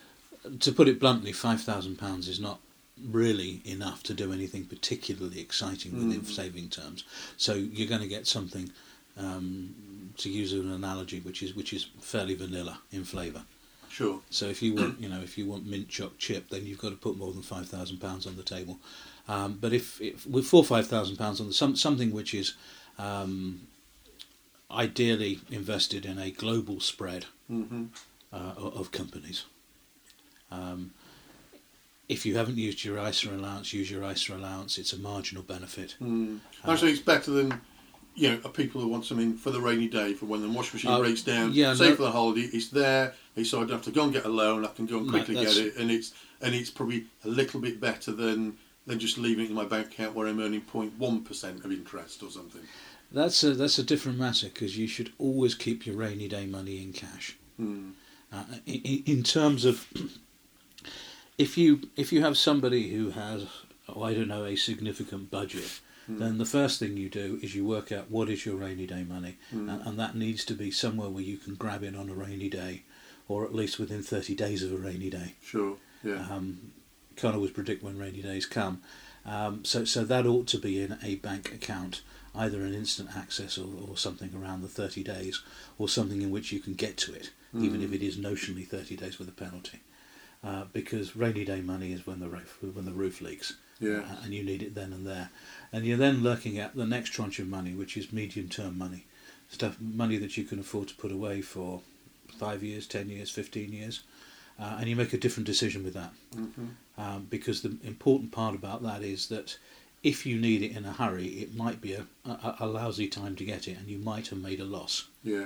to put it bluntly, five thousand pounds is not really enough to do anything particularly exciting within mm. saving terms. So you're going to get something, um, to use an analogy, which is which is fairly vanilla in flavour. Sure. So if you want, you know, if you want mint choc chip, then you've got to put more than five thousand pounds on the table. Um, but if, if with four five thousand pounds on the, some something which is um, ideally invested in a global spread mm-hmm. uh, of companies. Um, if you haven't used your I S A allowance, use your I S A allowance. It's a marginal benefit. Mm. Uh, Actually, it's better than, you know, people who want something for the rainy day, for when the washing machine uh, breaks down. Yeah, Save no, for the holiday. It's there. So I don't have to go and get a loan. I can go and quickly no, get it, and it's and it's probably a little bit better than than just leaving it in my bank account where I'm earning zero point one percent of interest or something. That's a that's a different matter, because you should always keep your rainy day money in cash. Mm. Uh, in, in terms of, if you if you have somebody who has, oh, I don't know, a significant budget, then the first thing you do is you work out what is your rainy day money, Mm. and, and that needs to be somewhere where you can grab in on a rainy day, or at least within thirty days of a rainy day. Sure. Yeah. Um, can't always predict when rainy days come. Um, so, so that ought to be in a bank account, either an instant access or, or something around the thirty days, or something in which you can get to it, Mm. even if it is notionally thirty days with a penalty. Uh, because rainy day money is when the roof, when the roof leaks, Yeah. uh, and you need it then and there. And you're then looking at the next tranche of money, which is medium-term money, stuff, money that you can afford to put away for five years, ten years, fifteen years, uh, and you make a different decision with that. Mm-hmm. Um, because the important part about that is that if you need it in a hurry, it might be a, a, a lousy time to get it, and you might have made a loss. Yeah.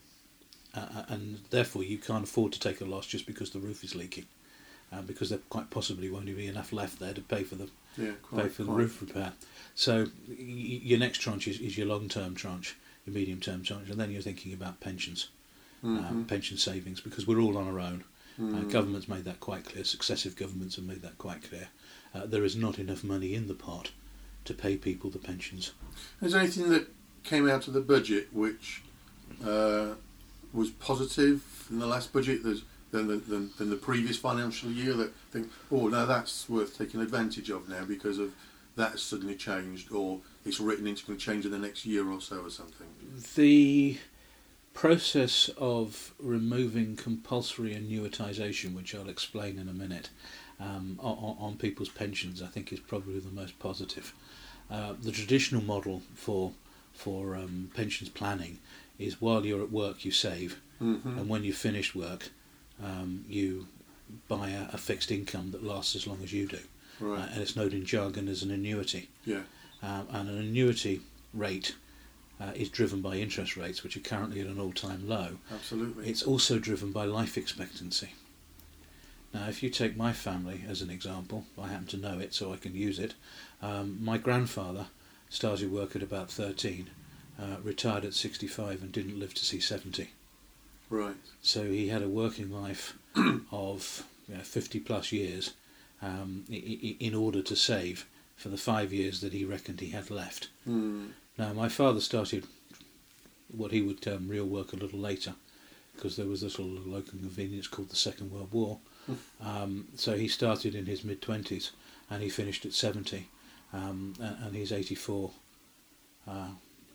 Uh, and therefore you can't afford to take a loss just because the roof is leaking, uh, because there quite possibly won't be enough left there to pay for the Yeah. pay Quite. for the quite. roof repair. So y- y- your next tranche is, is your long-term tranche, your medium-term tranche, and then you're thinking about pensions, Mhm. um, pension savings, because we're all on our own. Uh, Mm. government's made that quite clear. Successive governments have made that quite clear. Uh, there is not enough money in the pot to pay people the pensions. Is there anything that came out of the budget which uh, was positive in the last budget than, than, than, than the previous financial year that think, oh, now that's worth taking advantage of now because of that has suddenly changed, or it's written into going to change in the next year or so or something? The process of removing compulsory annuitisation, which I'll explain in a minute, um, on, on people's pensions, I think is probably the most positive. Uh, the traditional model for for um, pensions planning is while you're at work you save, Mm-hmm. and when you finish work um, you buy a, a fixed income that lasts as long as you do, Right. uh, and it's known in jargon as an annuity. Yeah. Um, and an annuity rate uh, is driven by interest rates, which are currently at an all-time low. Absolutely. It's also driven by life expectancy. Now, if you take my family as an example, I happen to know it, so I can use it. Um, my grandfather started work at about thirteen, uh, retired at sixty-five, and didn't live to see seventy. Right. So he had a working life of you know, fifty plus years um, i- i- in order to save for the five years that he reckoned he had left. Mm. Now, my father started what he would term real work a little later, because there was this little local convenience called the Second World War. Um, so he started in his mid-twenties and he finished at seventy, um, and, and he's eighty-four, uh,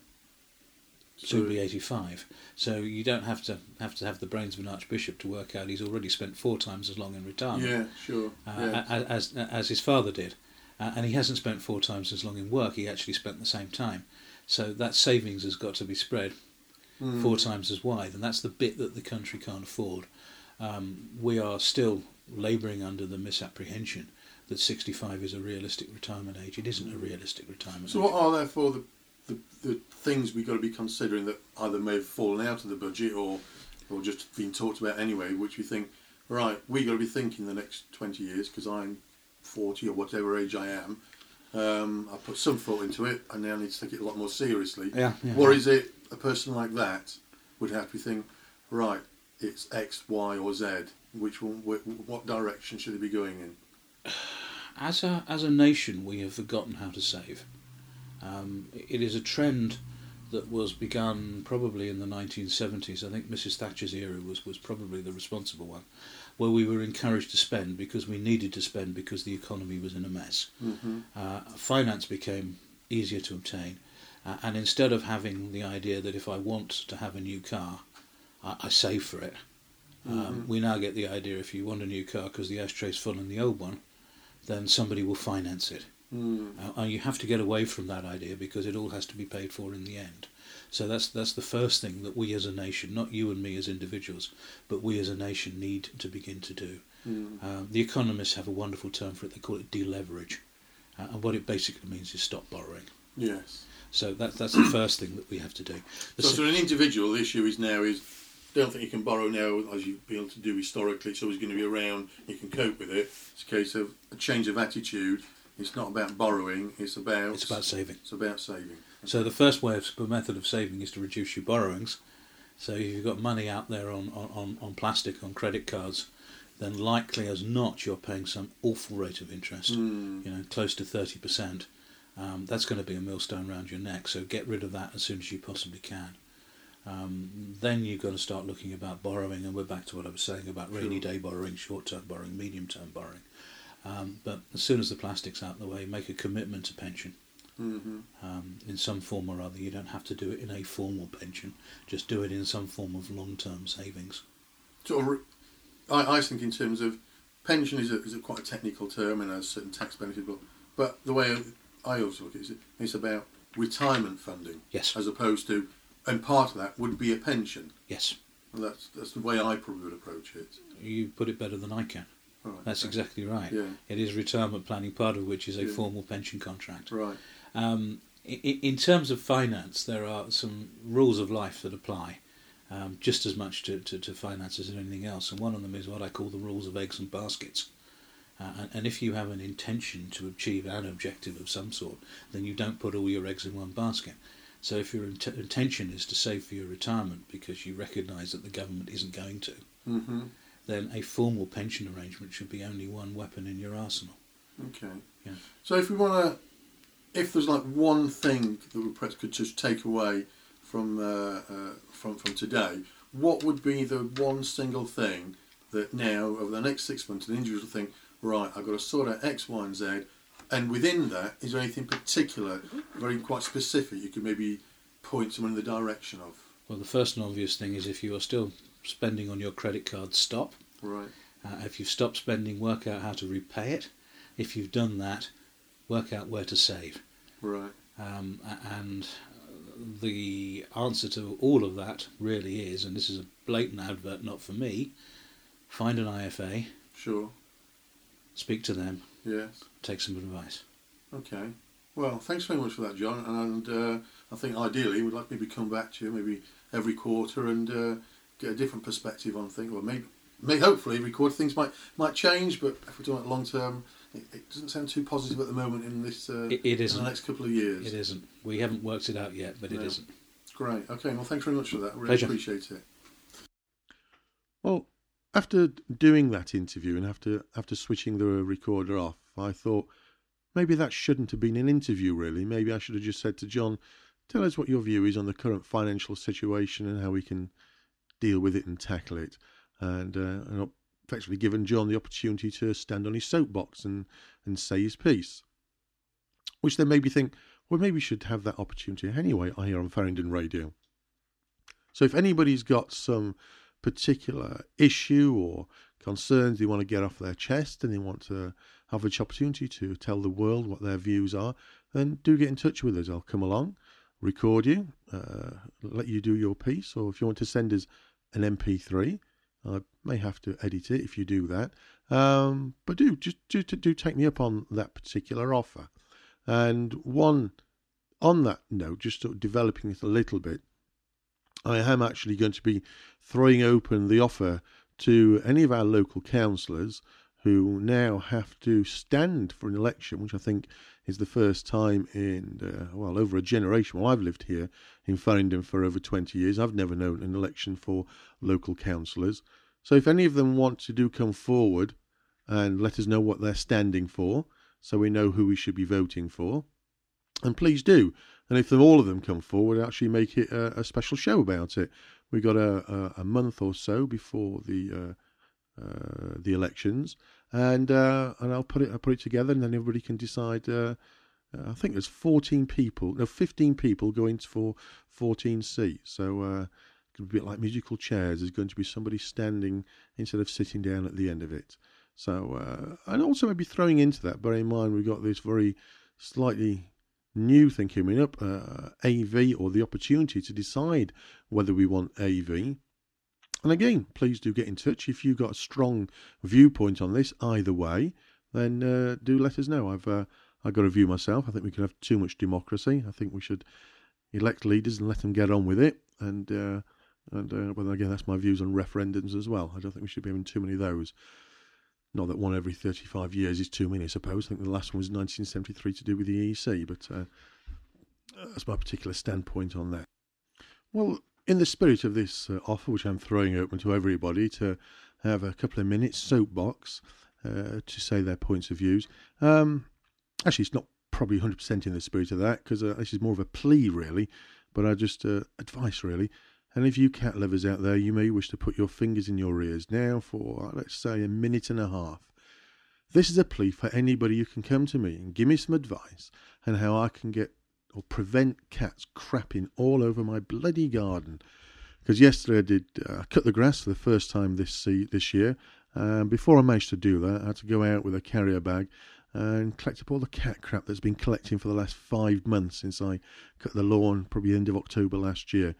soon So- be eighty-five. So you don't have to have to have the brains of an archbishop to work out he's already spent four times as long in retirement Yeah, sure. uh, yeah. a- as as his father did, uh, and he hasn't spent four times as long in work. He actually spent the same time. So that savings has got to be spread Mm. four times as wide, and that's the bit that the country can't afford. Um, we are still labouring under the misapprehension that sixty-five is a realistic retirement age. It isn't a realistic retirement So age. what are therefore the, the the things we've got to be considering that either may have fallen out of the budget or or just been talked about anyway, which we think, right, we've got to be thinking the next twenty years, because I'm forty or whatever age I am. Um, I put some thought into it, and now I need to take it a lot more seriously. Yeah, yeah. Or is it a person like that would have to be thinking, right, it's X, Y or Z, which one, wh- what direction should they be going in? As a as a nation, we have forgotten how to save. Um, it is a trend that was begun probably in the nineteen seventies. I think Missus Thatcher's era was, was probably the responsible one, where we were encouraged to spend because we needed to spend because the economy was in a mess. Mm-hmm. Uh, finance became easier to obtain, uh, and instead of having the idea that if I want to have a new car, I, I save for it, um, we now get the idea if you want a new car because the ashtray's full in the old one, then somebody will finance it. Mm. Uh, and you have to get away from that idea because it all has to be paid for in the end. So that's that's the first thing that we as a nation, not you and me as individuals, but we as a nation need to begin to do. Mm. Um, the economists have a wonderful term for it. They call it deleverage. Uh, and what it basically means is stop borrowing. Yes. So that, that's the first thing that we have to do. The So, se- so an individual, the issue is now is, don't think you can borrow now as you've been able to do historically. It's always going to be around. You can cope with it. It's a case of a change of attitude. It's not about borrowing. It's about it's about saving. It's about saving. So the first way of the method of saving is to reduce your borrowings. So if you've got money out there on, on, on plastic, on credit cards, then likely as not you're paying some awful rate of interest, Mm. you know, close to thirty percent. um, that's going to be a millstone around your neck. So get rid of that as soon as you possibly can. Um, then you've got to start looking about borrowing, and we're back to what I was saying about rainy day borrowing, short-term borrowing, medium-term borrowing. Um, but as soon as the plastic's out of the way, make a commitment to pension. Mm-hmm. Um, in some form or other. You don't have to do it in a formal pension, just do it in some form of long-term savings. Sort of, re- I, I think in terms of pension is a, is a quite a technical term and has certain tax benefits, but, but the way I always look at it is it's about retirement funding. Yes. As opposed to, and part of that would be a pension. Yes. And that's that's the way I probably would approach it. You put it better than I can. Right, That's okay. exactly right. Yeah. It is retirement planning, part of which is a Yeah. formal pension contract. Right. Um, in, in terms of finance, there are some rules of life that apply, um, just as much to, to, to finance as anything else. And one of them is what I call the rules of eggs and baskets. Uh, and, and if you have an intention to achieve an objective of some sort, then you don't put all your eggs in one basket. So if your int- intention is to save for your retirement because you recognise that the government isn't going to, Mm-hmm. then a formal pension arrangement should be only one weapon in your arsenal. Okay. Yeah. So if we want to, if there's like one thing that we perhaps could just take away from uh, uh, from from today, what would be the one single thing that now over the next six months an individual will think, right, I've got to sort out X, Y, and Z, and within that, is there anything particular, very quite specific, you could maybe point someone in the direction of? Well, the first and obvious thing is if you are still spending on your credit card, stop. Right. Uh, if you've stopped spending, work out how to repay it. If you've done that, work out where to save. Right. Um, a- and the answer to all of that really is, and this is a blatant advert, not for me, find an I F A, Sure. speak to them, Yes. take some advice. Okay. Well, thanks very much for that, John. And uh, I think ideally we'd like maybe come back to you maybe every quarter and uh, get a different perspective on things. Well, maybe, may hopefully every quarter things might might change, but if we're talking about long term, it, it doesn't sound too positive at the moment in this. Uh, It, it in isn't. the next couple of years. It isn't. We haven't worked it out yet, but it No. isn't. Great. Okay. Well, thanks very much for that. I really Pleasure. appreciate it. Well, after doing that interview and after after switching the recorder off, I thought maybe that shouldn't have been an interview, really. Maybe I should have just said to John, tell us what your view is on the current financial situation and how we can deal with it and tackle it. And, uh, and effectively given John the opportunity to stand on his soapbox and, and say his piece. Which then made me think, well, maybe we should have that opportunity anyway here on Farringdon Radio. So if anybody's got some particular issue or concerns they want to get off their chest and they want to have an opportunity to tell the world what their views are, then do get in touch with us. I'll come along, record you, uh, let you do your piece, or if you want to send us an M P three, I may have to edit it if you do that. Um, but do just do, do take me up on that particular offer. And one on that note, just sort of developing it a little bit, I am actually going to be throwing open the offer to any of our local councillors who now have to stand for an election, which I think is the first time in, uh, well, over a generation. Well, I've lived here in Farringdon for over twenty years. I've never known an election for local councillors. So if any of them want to do come forward and let us know what they're standing for, so we know who we should be voting for, and please do. And if all of them come forward, actually make it a, a special show about it. We've got a, a, a month or so before the uh, uh, the elections, and uh, and I'll put it I'll put it together, and then everybody can decide. Uh, uh, I think there's fourteen people, no, fifteen people going for fourteen seats. So uh, it could be a bit like musical chairs. There's going to be somebody standing instead of sitting down at the end of it. So uh, and also maybe throwing into that, bear in mind we've got this very slightly new thing coming up, uh, A V, or the opportunity to decide whether we want A V. And again, please do get in touch if you've got a strong viewpoint on this. Either way, then uh, do let us know. I've uh, I've got a view myself. I think we can have too much democracy. I think we should elect leaders and let them get on with it. And uh, and uh, well, again, that's my views on referendums as well. I don't think we should be having too many of those. Not that one every thirty-five years is too many, I suppose. I think the last one was nineteen seventy-three to do with the E E C, but uh, that's my particular standpoint on that. Well, in the spirit of this uh, offer, which I'm throwing open to everybody to have a couple of minutes soapbox uh, to say their points of views, um, actually it's not probably one hundred percent in the spirit of that, because uh, this is more of a plea, really, but I just uh, advice, really. And if you cat lovers out there, you may wish to put your fingers in your ears now for, let's say, a minute and a half. This is a plea for anybody who can come to me and give me some advice on how I can get or prevent cats crapping all over my bloody garden. Because yesterday I did uh, cut the grass for the first time this se- this year. And before I managed to do that, I had to go out with a carrier bag and collect up all the cat crap that's been collecting for the last five months since I cut the lawn, probably the end of October last year.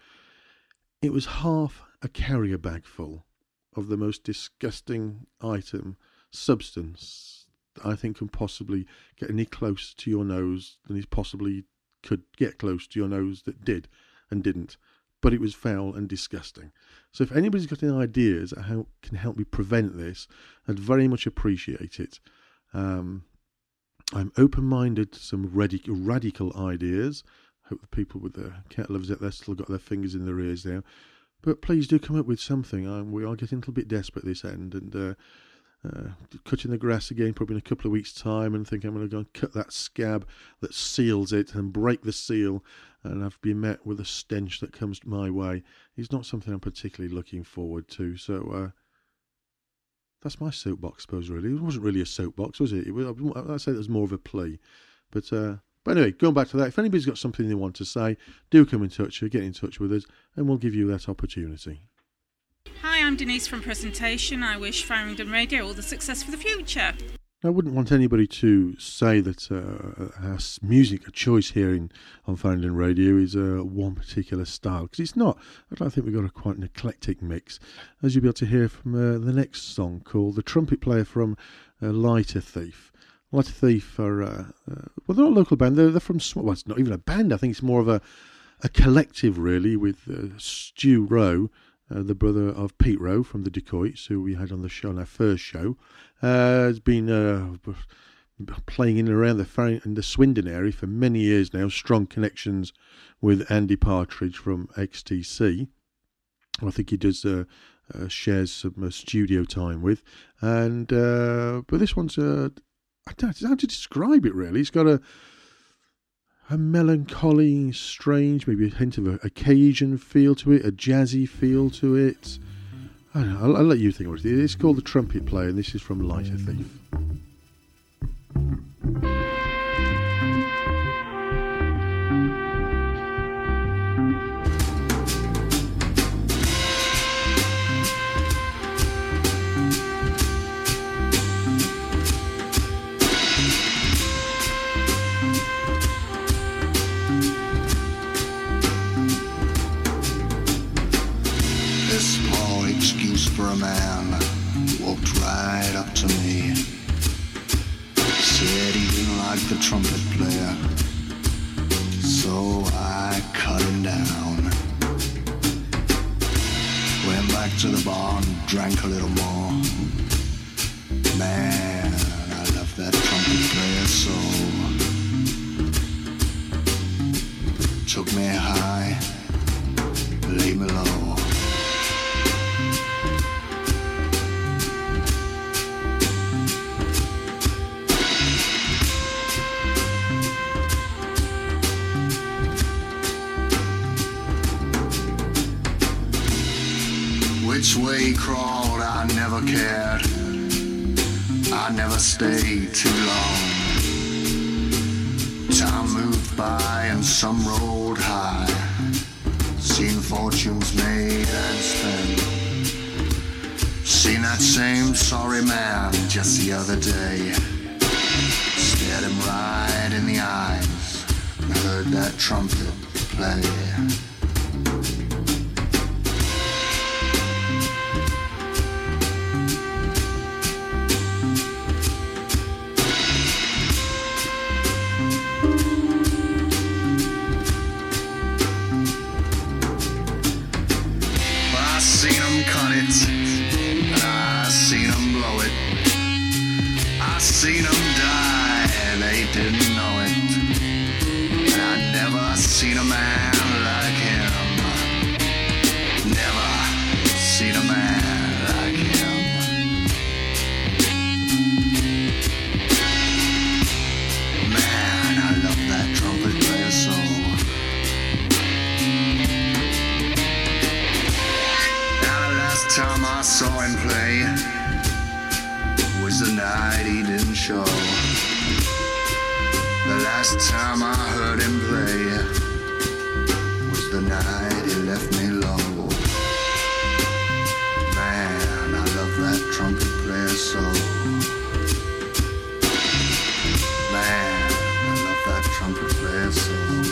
It was half a carrier bag full of the most disgusting item, substance, that I think can possibly get any close to your nose than it possibly could get close to your nose that did and didn't. But it was foul and disgusting. So if anybody's got any ideas how can help me prevent this, I'd very much appreciate it. Um, I'm open-minded to some radical, radical ideas. Hope the people with the cat lovers out there still got their fingers in their ears now. But please do come up with something. Um, we are getting a little bit desperate this end, and uh, uh, cutting the grass again probably in a couple of weeks' time, and think I'm going to go and cut that scab that seals it and break the seal, and I've been met with a stench that comes my way. It's not something I'm particularly looking forward to. So uh, that's my soapbox, I suppose, really. It wasn't really a soapbox, was it? it was, I'd say it was more of a plea. But... Uh, But anyway, going back to that, if anybody's got something they want to say, do come in touch or get in touch with us, and we'll give you that opportunity. Hi, I'm Denise from Presentation. I wish Farringdon Radio all the success for the future. I wouldn't want anybody to say that uh, our music, a choice here in, on Farringdon Radio is uh, one particular style, because it's not. I don't think we've got a quite an eclectic mix, as you'll be able to hear from uh, the next song called The Trumpet Player from uh, Lighter Thief. Lighter Thief are, uh, uh, well, they're not a local band, they're, they're from, well, it's not even a band, I think it's more of a, a collective, really, with uh, Stu Rowe, uh, the brother of Pete Rowe from the Dacoits, who we had on the show, on our first show, uh, has been uh, playing in and around the, Farring- in the Swindon area for many years now, strong connections with Andy Partridge from X T C. I think he does uh, uh, shares some uh, studio time with, and uh, but this one's uh, I don't know how to describe it, really. It's got a a melancholy, strange, maybe a hint of a, a Cajun feel to it, a jazzy feel to it. I don't know, I'll, I'll let you think what it is. It's called The Trumpet Player, and this is from Lighter Thief. For a man walked right up to me, said he didn't like the trumpet player, so I cut him down. Went back to the bar and drank a little more. Man, I love that trumpet player so. Took me high, laid me low. Which way he crawled, I never cared. I never stayed too long. Time moved by and some rolled high. Seen fortunes made and spent. Seen that same sorry man just the other day. Stared him right in the eyes and heard that trumpet play. Seen them die, they didn't know it. And I'd never seen a man like time I saw him play was the night he didn't show. The last time I heard him play was the night he left me low. Man, I love that trumpet player so. Man, I love that trumpet player so.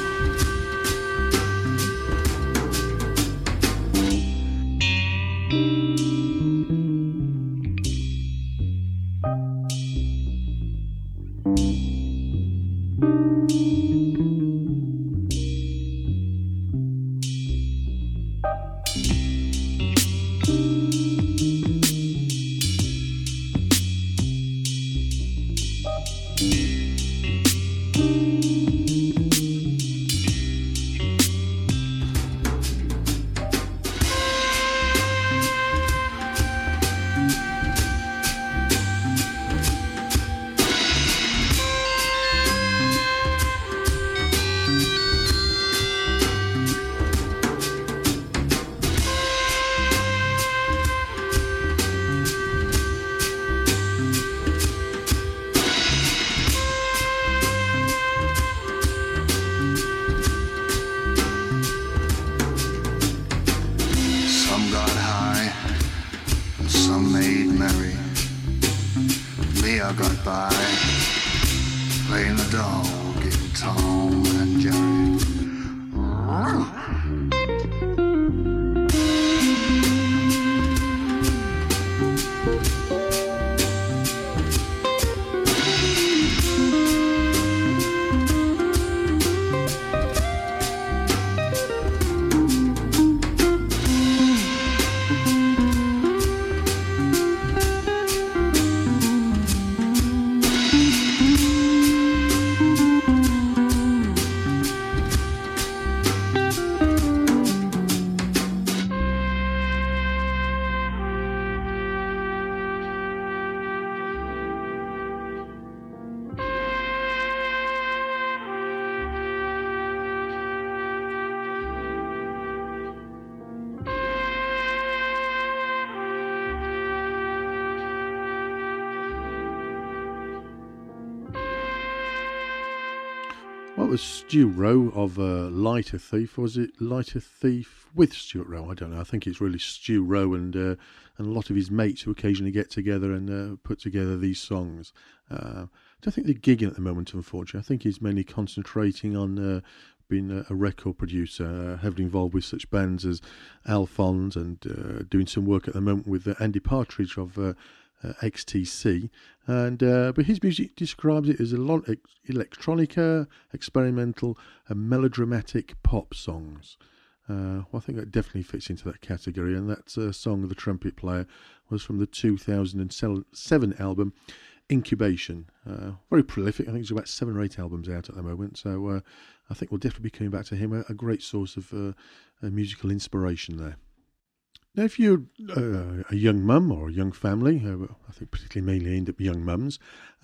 What was Stu Rowe of uh, Lighter Thief? Was it Lighter Thief with Stuart Rowe? I don't know. I think it's really Stu Rowe and uh, and a lot of his mates who occasionally get together and uh, put together these songs. Uh, I don't think they're gigging at the moment, unfortunately. I think he's mainly concentrating on uh, being a, a record producer, uh, heavily involved with such bands as Alphonse and uh, doing some work at the moment with uh, Andy Partridge of uh, uh, X T C. And uh, but his music describes it as a lot of electronica, experimental, and melodramatic pop songs. Uh, well, I think that definitely fits into that category. And that uh, song, The Trumpet Player, was from the two thousand seven album Incubation. Uh, very prolific. I think there's about seven or eight albums out at the moment. So uh, I think we'll definitely be coming back to him. A, a great source of uh, uh, musical inspiration there. Now, if you're uh, a young mum or a young family, uh, I think particularly mainly aimed at young mums,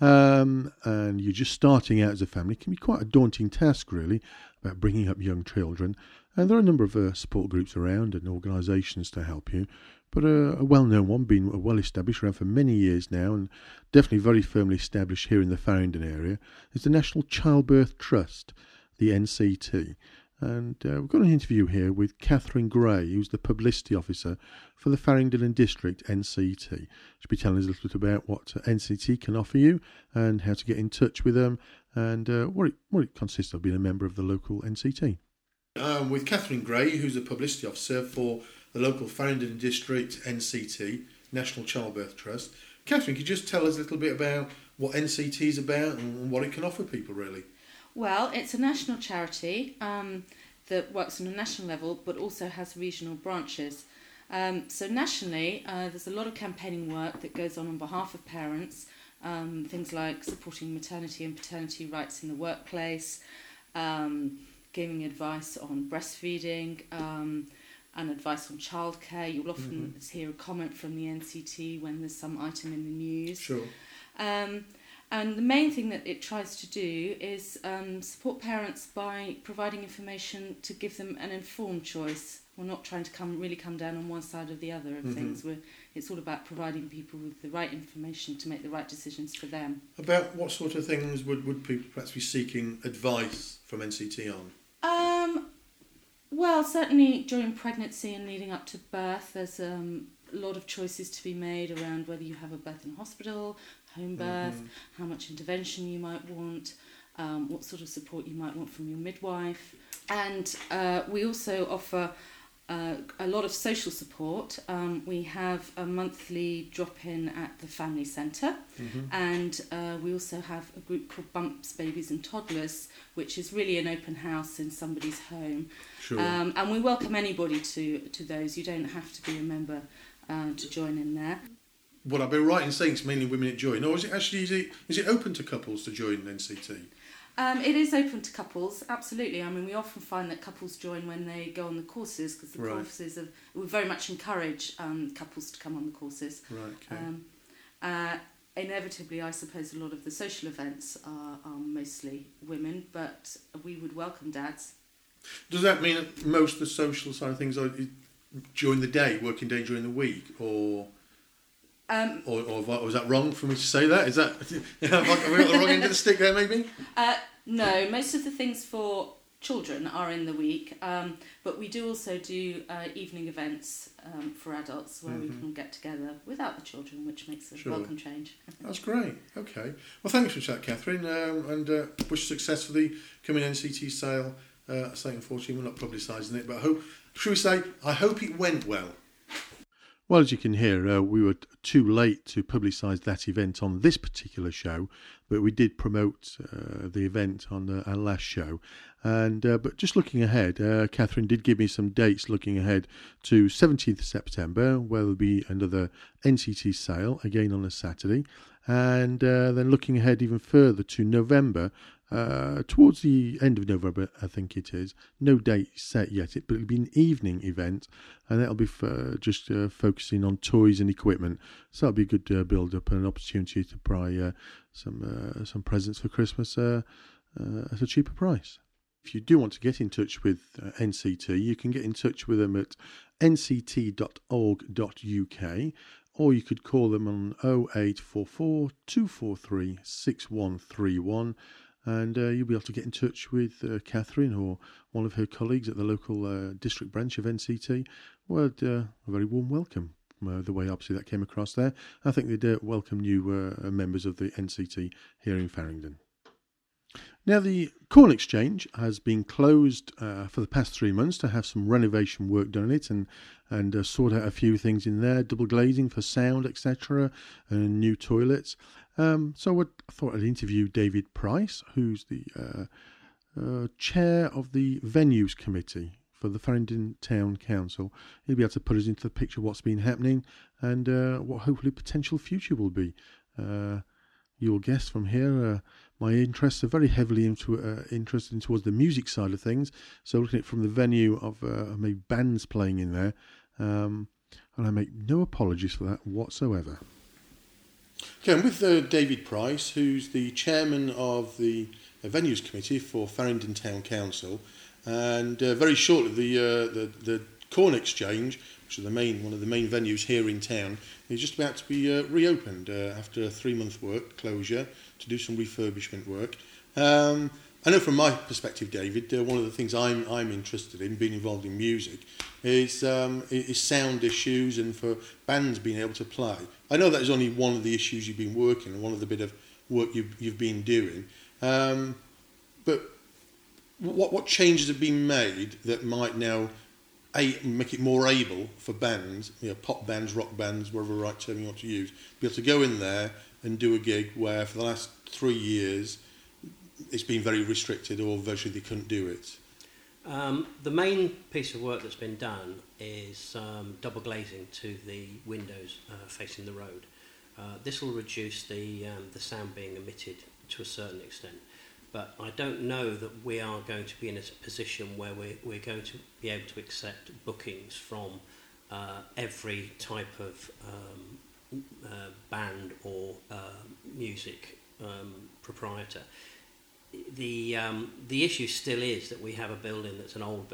um, and you're just starting out as a family, it can be quite a daunting task, really, about bringing up young children. And there are a number of uh, support groups around and organisations to help you. But uh, a well-known one, been well established around for many years now, and definitely very firmly established here in the Farringdon area, is the National Childbirth Trust, the N C T. And uh, we've got an interview here with Catherine Gray, who's the publicity officer for the Farringdon and District N C T. She'll be telling us a little bit about what uh, N C T can offer you and how to get in touch with them and uh, what, it, what it consists of being a member of the local N C T. Um, with Catherine Gray, who's the publicity officer for the local Farringdon and District N C T, National Childbirth Trust. Catherine, could you just tell us a little bit about what N C T is about and what it can offer people, really? Well, it's a national charity um, that works on a national level but also has regional branches. Um, so nationally, uh, there's a lot of campaigning work that goes on on behalf of parents, um, things like supporting maternity and paternity rights in the workplace, um, giving advice on breastfeeding, um, and advice on childcare. You'll often mm-hmm. hear a comment from the N C T when there's some item in the news. Sure. Um, And the main thing that it tries to do is um, support parents by providing information to give them an informed choice we're not trying to come really come down on one side or the other of Mhm. things. We're, it's all about providing people with the right information to make the right decisions for them. About what sort of things would, would people perhaps be seeking advice from N C T on? Um, well, certainly during pregnancy and leading up to birth, there's um, a lot of choices to be made around whether you have a birth in hospital, home birth, Mhm. how much intervention you might want, um, what sort of support you might want from your midwife. And uh, we also offer uh, a lot of social support. Um, we have a monthly drop-in at the family centre, Mhm. and uh, we also have a group called Bumps Babies and Toddlers, which is really an open house in somebody's home. Sure. Um, and we welcome anybody to, to those. You don't have to be a member uh, to join in there. Would I be right in saying it's mainly women that join, or is it actually is it, is it open to couples to join N C T? Um, it is open to couples, absolutely. I mean, we often find that couples join when they go on the courses, because the Right. courses of we very much encourage um, couples to come on the courses. Right. Okay. Um, uh, inevitably, I suppose a lot of the social events are, are mostly women, but we would welcome dads. Does that mean that most of the social side of things are during the day, working day during the week, or Um, or, or, have I- was that wrong for me to say that? Is that have I have I got the wrong end of the stick there? Maybe. Uh, no, most of the things for children are in the week, um, but we do also do uh, evening events um, for adults where we Mhm. can get together without the children, which makes a Sure. welcome change. That's great. Okay. Well, thanks for that, Catherine, um, and uh, wish success for the coming N C T sale. Uh, I say, unfortunately, we're not publicising it, but I hope. Should we say? I hope it went well. Well, as you can hear, uh, we were t- too late to publicise that event on this particular show, but we did promote uh, the event on the, our last show. And uh, but just looking ahead, uh, Catherine did give me some dates looking ahead to seventeenth of September, where there'll be another N C T sale, again on a Saturday. And uh, then looking ahead even further to November, uh, towards the end of November, I think it is. No date set yet, but it'll be an evening event, and that'll be for just uh, focusing on toys and equipment. So that'll be a good uh, build-up and an opportunity to buy uh, some uh, some presents for Christmas uh, uh, at a cheaper price. If you do want to get in touch with uh, N C T, you can get in touch with them at n c t dot org dot u k, or you could call them on oh eight four four, two four three, six one three one, and uh, you'll be able to get in touch with uh, Catherine or one of her colleagues at the local uh, district branch of N C T. Well, uh, a very warm welcome. Uh, the way obviously that came across there. I think they'd uh, welcome new uh, members of the N C T here in Farringdon. Now, the Corn Exchange has been closed uh, for the past three months to have some renovation work done on it and and uh, sort out a few things in there, double glazing for sound, et cetera, and new toilets. Um, so I thought I'd interview David Price, who's the uh, uh, chair of the Venues Committee for the Farringdon Town Council. He'll be able to put us into the picture of what's been happening and uh, what hopefully potential future will be. Uh, You'll guess from here, uh, my interests are very heavily into uh, interested in towards the music side of things. So looking at it from the venue of uh, maybe bands playing in there, um, and I make no apologies for that whatsoever. Okay, I'm with uh, David Price, who's the chairman of the uh, Venues Committee for Farringdon Town Council, and uh, very shortly the, uh, the the Corn Exchange, which is the main one of the main venues here in town, is just about to be uh, reopened uh, after a three-month work closure to do some refurbishment work. Um, I know from my perspective, David, uh, one of the things I'm I'm interested in, being involved in music, is um, is sound issues and for bands being able to play. I know that is only one of the issues you've been working on, one of the bit of work you've you've been doing. Um, but what what changes have been made that might now A, make it more able for bands, you know, pop bands, rock bands, whatever right term you want to use, be able to go in there and do a gig where for the last three years it's been very restricted or virtually they couldn't do it? Um, the main piece of work that's been done is um, double glazing to the windows uh, facing the road. Uh, this will reduce the, um, the sound being emitted to a certain extent. But I don't know that we are going to be in a position where we're, we're going to be able to accept bookings from uh, every type of um, uh, band or uh, music um, proprietor. The, um, the issue still is that we have a building that's an old building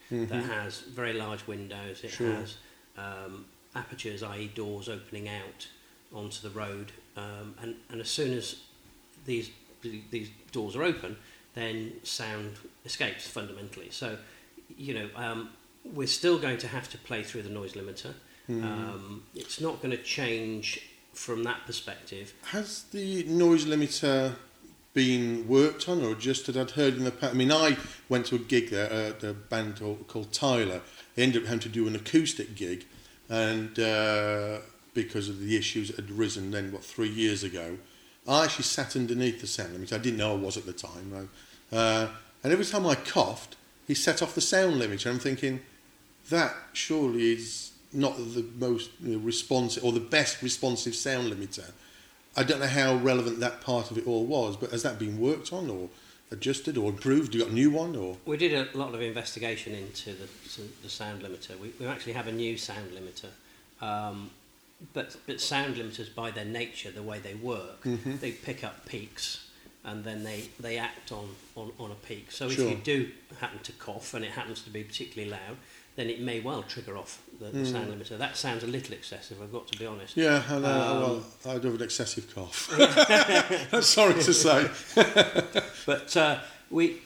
mm-hmm. that has very large windows. It Sure. has um, apertures, that is doors opening out onto the road. Um, and, and as soon as these these doors are open, then sound escapes fundamentally. So, you know, um, we're still going to have to play through the noise limiter. Mm. Um, it's not going to change from that perspective. Has the noise limiter been worked on or adjusted? I'd heard in the past. I mean, I went to a gig there at a band called Tyler. I ended up having to do an acoustic gig, and uh, because of the issues that had arisen then, what, three years ago, I actually sat underneath the sound limiter. I didn't know I was at the time. Uh, and every time I coughed, he set off the sound limiter. I'm thinking, that surely is not the most you know, responsive or the best responsive sound limiter. I don't know how relevant that part of it all was, but has that been worked on or adjusted or improved? You got a new one? Or we did a lot of investigation into the, to the sound limiter. We, we actually have a new sound limiter. Um, But, but sound limiters, by their nature, the way they work, mm-hmm. they pick up peaks and then they, they act on, on, on a peak. So Sure. if you do happen to cough and it happens to be particularly loud, then it may well trigger off the, the Mm. sound limiter. That sounds a little excessive, I've got to be honest. Yeah, I know. Um, well, I do have an excessive cough. Sorry to say. But uh, we...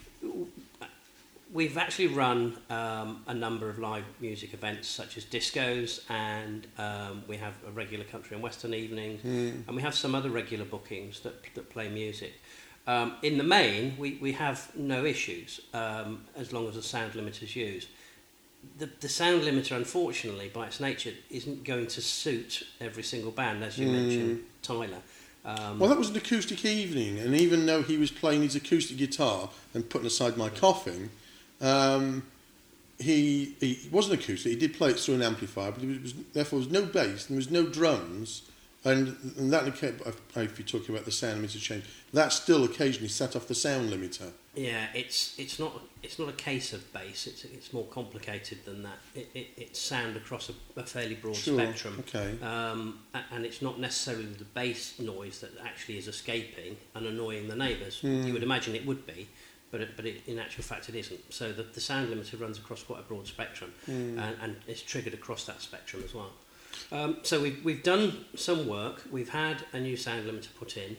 We've actually run um, a number of live music events such as discos, and um, we have a regular country and western evening, Mm. and we have some other regular bookings that, that play music. Um, in the main, we, we have no issues um, as long as the sound limiter is used. The, the sound limiter, unfortunately, by its nature, isn't going to suit every single band, as you Mm. mentioned, Tyler. Um, Well, that was an acoustic evening, and even though he was playing his acoustic guitar and putting aside my coughing, Um, he, he wasn't acoustic. He did play it through an amplifier, but there was, therefore there was no bass, there was no drums, and, and that if you're talking about the sound limiter change, that still occasionally set off the sound limiter. Yeah, it's it's not it's not a case of bass. It's it's more complicated than that. It it, it's sound across a, a fairly broad Sure, spectrum. okay. Um, a- and it's not necessarily the bass noise that actually is escaping and annoying the neighbours. Mm. You would imagine it would be. But, it, but it, in actual fact it isn't. So the, the sound limiter runs across quite a broad spectrum, Mm. and, and it's triggered across that spectrum as well. Um, so we've, we've done some work. We've had a new sound limiter put in.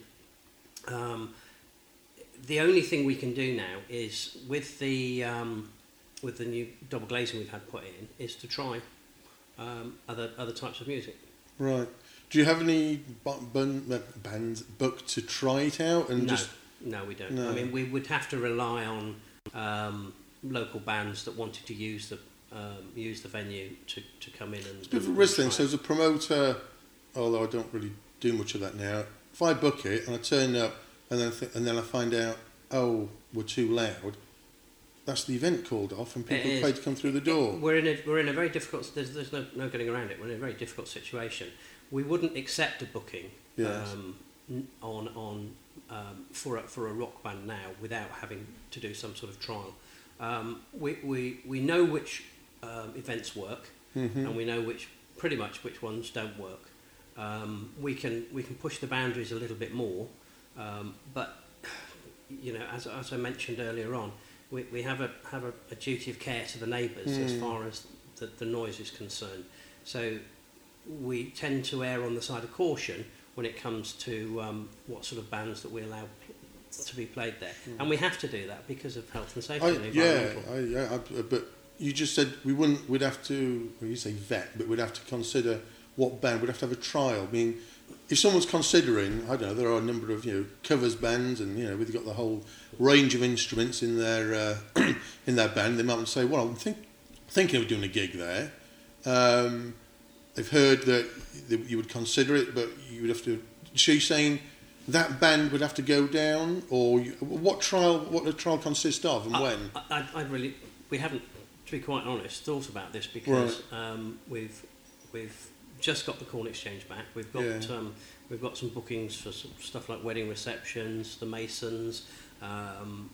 Um, the only thing we can do now is, with the, um, with the new double glazing we've had put in, is to try um, other, other types of music. Right. Do you have any bu- bun- uh, bands booked to try it out? And No. just No, we don't. No. I mean, we would have to rely on um, local bands that wanted to use the um, use the venue to, to come in and. It's a bit of a and risk try thing. So it. as a promoter, although I don't really do much of that now, if I book it and I turn up and then I th- and then I find out, oh, we're too loud, that's the event called off and people It is. pay to come through the door. We're in a we're in a very difficult. There's there's no no getting around it. We're in a very difficult situation. We wouldn't accept a booking Yes. um, n- on on um, for a, for a rock band now without having to do some sort of trial. Um, we we we know which um, events work, Mhm. and we know which pretty much which ones don't work. Um, we can we can push the boundaries a little bit more, um, but you know, as as I mentioned earlier on, we we have a have a, a duty of care to the neighbours as Mm. far as the, the noise is concerned. So we tend to err on the side of caution when it comes to um, what sort of bands that we allow pl- to be played there, Mm. and we have to do that because of health and safety. I, and yeah, environmental. I, yeah I, but you just said we wouldn't. We'd have to. Well, you say vet, but we'd have to consider what band. We'd have to have a trial. I mean, if someone's considering, I don't know, there are a number of you know covers bands, and you know we've got the whole range of instruments in their uh, in their band. They might say, "Well, I'm think, thinking of doing a gig there." Um, they've heard that you would consider it, but you would have to. She's saying that band would have to go down, or you, what trial? What the trial consists of, and I, when? I, I really, we haven't, to be quite honest, thought about this because um, we've we've just got the Corn Exchange back. We've got Yeah. um, we've got some bookings for some stuff like wedding receptions, the Masons, um,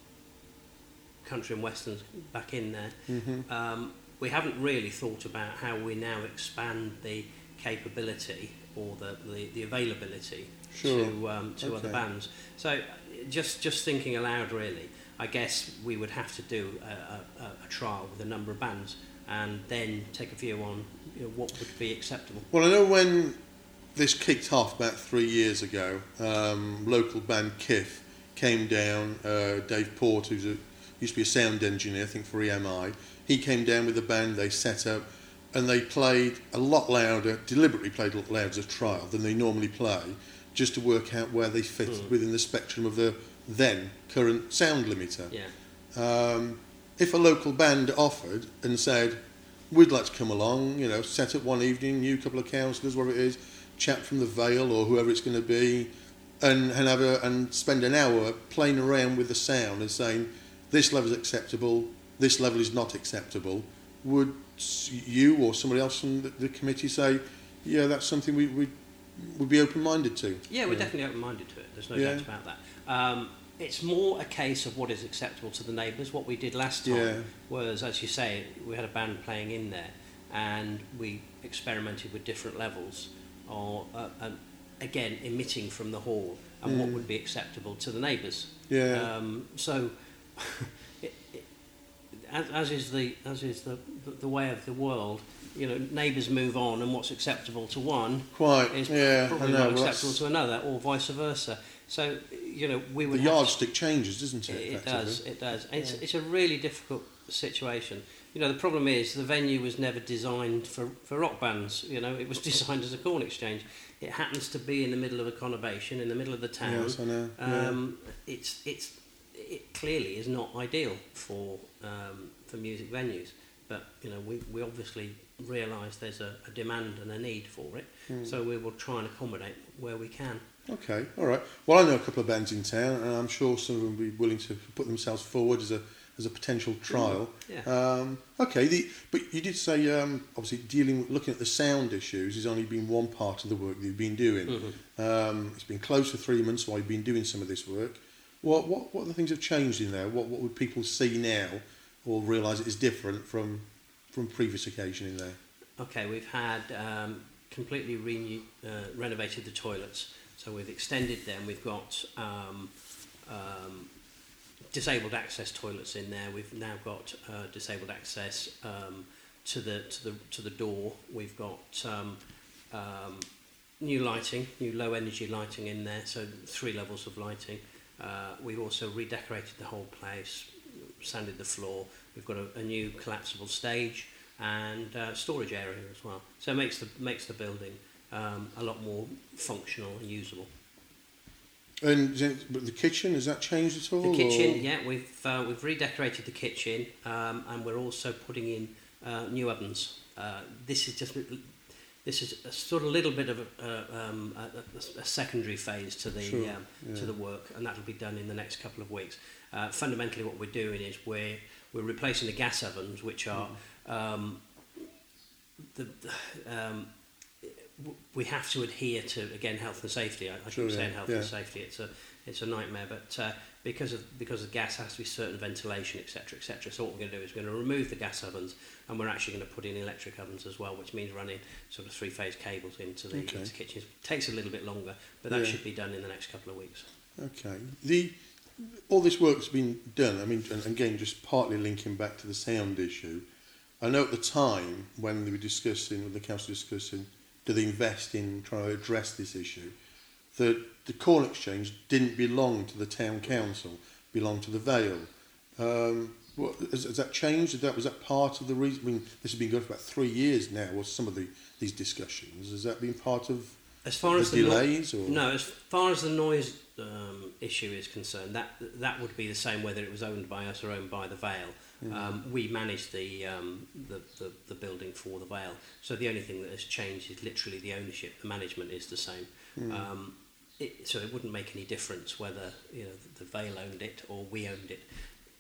country and westerns back in there. Mhm. Um, we haven't really thought about how we now expand the capability or the, the, the availability Sure. to um, to other Okay. bands. So uh, just just thinking aloud, really. I guess we would have to do a, a, a trial with a number of bands and then take a view on, you know, what would be acceptable. Well, I know when this kicked off about three years ago, um, local band Kiff came down. Uh, Dave Porter, who's a, used to be a sound engineer, I think, for E M I, he came down with the band. They set up and they played a lot louder, deliberately played a lot louder as a trial than they normally play, just to work out where they fit mm. within the spectrum of the then current sound limiter. Yeah. Um, if a local band offered and said, we'd like to come along, you know, set up one evening, new couple of councillors, whatever it is, chap from the Vale or whoever it's going to be, and, and have a, and spend an hour playing around with the sound and saying, this level is acceptable, this level is not acceptable, would you or somebody else from the, the committee say, yeah, that's something we would would be open-minded to? Yeah, we're yeah. definitely open-minded to it. There's no yeah. doubt about that. Um, it's more a case of what is acceptable to the neighbours. What we did last time yeah. was, as you say, we had a band playing in there, and we experimented with different levels, or uh, uh, again emitting from the hall, and mm. what would be acceptable to the neighbours. Yeah. Um, so. it, it, As, as is the as is the, the the way of the world, you know, neighbours move on, and what's acceptable to one Quite, is yeah, probably know, not well, acceptable to another, or vice versa. So, you know, we would the have yardstick changes, doesn't it? It, it effectively? does. It does. It's Yeah. it's a really difficult situation. You know, the problem is the venue was never designed for, for rock bands. You know, it was designed as a corn exchange. It happens to be in the middle of a conurbation, in the middle of the town. Yes, I know. Um, yeah. It's it's it clearly is not ideal for um, for music venues. But you know, we we obviously realise there's a, a demand and a need for it. Mm. So we will try and accommodate where we can. Okay, all right. Well, I know a couple of bands in town, and I'm sure some of them will be willing to put themselves forward as a as a potential trial. Yeah. Um, okay, the, but you did say um, obviously dealing, looking at the sound issues has only been one part of the work that you've been doing. Mm-hmm. Um, it's been close to three months while you've been doing some of this work. What what what other things have changed in there? What what would people see now, or realise it is different from from previous occasion in there? Okay, we've had um, completely renew, uh, renovated the toilets. So we've extended them. We've got um, um, disabled access toilets in there. We've now got uh, disabled access um, to the to the to the door. We've got um, um, new lighting, new low energy lighting in there. So three levels of lighting. Uh, we've also redecorated the whole place, sanded the floor. We've got a, a new collapsible stage and uh, storage area as well. So it makes the makes the building um, a lot more functional and usable. And but the kitchen, has that changed at all? The kitchen, or? yeah, we've uh, we've redecorated the kitchen, um, and we're also putting in uh, new ovens. Uh, this is just this is a sort of little bit of a, uh, um, a, a secondary phase to the Sure, um, yeah. to the work, and that'll be done in the next couple of weeks. Uh, fundamentally, what we're doing is we're we're replacing the gas ovens, which are um, the um, we have to adhere to, again, health and safety. I, I Sure, keep yeah, saying health yeah. and safety. It's a it's a nightmare, but uh, because of because of gas has to be certain ventilation, et cetera, et cetera. So what we're going to do is we're going to remove the gas ovens, and we're actually going to put in electric ovens as well, which means running sort of three phase cables into the, Okay. into the kitchens. It takes a little bit longer, but that Yeah. should be done in the next couple of weeks. Okay. The all this work's been done. I mean, and again, just partly linking back to the sound issue. I know at the time when they were discussing, when the council was discussing, do they invest in trying to address this issue, that the corn exchange didn't belong to the town council, belonged to the Vale. Um, what, has, has that changed? Is that, was that part of the reason? I mean, this has been going for about three years now, or some of the, these discussions. Has that been part of As far the as the delays? no- or? no, as far as the noise um, issue is concerned, that that would be the same whether it was owned by us or owned by the Vale. Mm. Um, we manage the, um, the, the the building for the Vale, so the only thing that has changed is literally the ownership. The management is the same, Mm. um, it, so it wouldn't make any difference whether you know the Vale owned it or we owned it.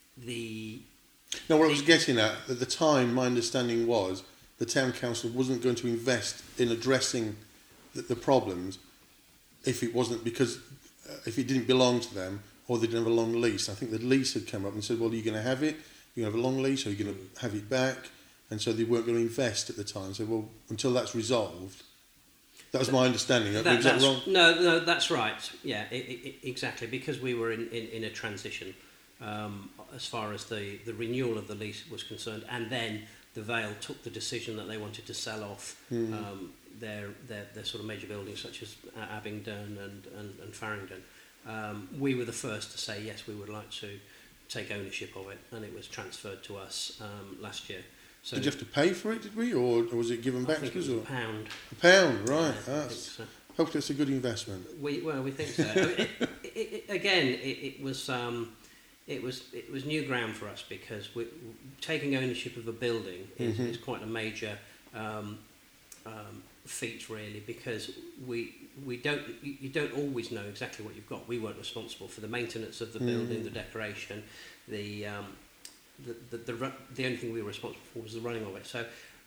The No, what I the- was getting at, at the time, my understanding was the town council wasn't going to invest in addressing the, the problems if it wasn't because uh, if it didn't belong to them or they didn't have a long lease. I think the lease had come up and said, well, are you going to have it? You're going to have a long lease or you're going to have it back? And so they weren't going to invest at the time. So, well, until that's resolved, that was my understanding. That, was that that's, wrong? No, no, that's right. Yeah, I I exactly. Because we were in, in, in a transition um, as far as the, the renewal of the lease was concerned, and then the Vale took the decision that they wanted to sell off Mm. um, their, their their sort of major buildings such as Abingdon and, and, and Farringdon. Um, we were the first to say yes, we would like to take ownership of it, and it was transferred to us um, last year. So did you have to pay for it, did we, or, or was it given back I think to it us? was Or? a pound. A pound, right. Yeah, I That's, think so. hopefully it's a good investment. We well, we think so. I mean, it, it, it, again, it, it was um, it was it was new ground for us because we, taking ownership of a building is, Mhm. is quite a major um, um, feat, really, because we we don't you, you don't always know exactly what you've got. We weren't responsible for the maintenance of the building, Mm. the decoration, the um, the the, the ru- the only thing we were responsible for was the running of it. So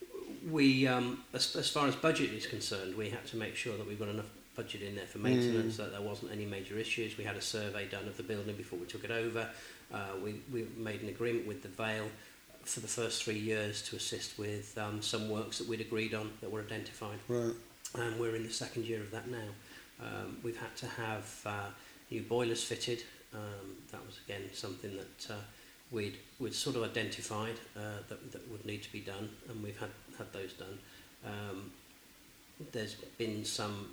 we, um, as, as far as budget is concerned, we had to make sure that we've got enough budget in there for maintenance, Mm. that there wasn't any major issues. We had a survey done of the building before we took it over. Uh, we, we made an agreement with the Vale for the first three years to assist with um, some works that we'd agreed on that were identified. Right. And we're in the second year of that now. Um, we've had to have uh, new boilers fitted. Um, that was again something that uh, we'd we'd sort of identified uh, that that would need to be done, and we've had had those done. Um, there's been some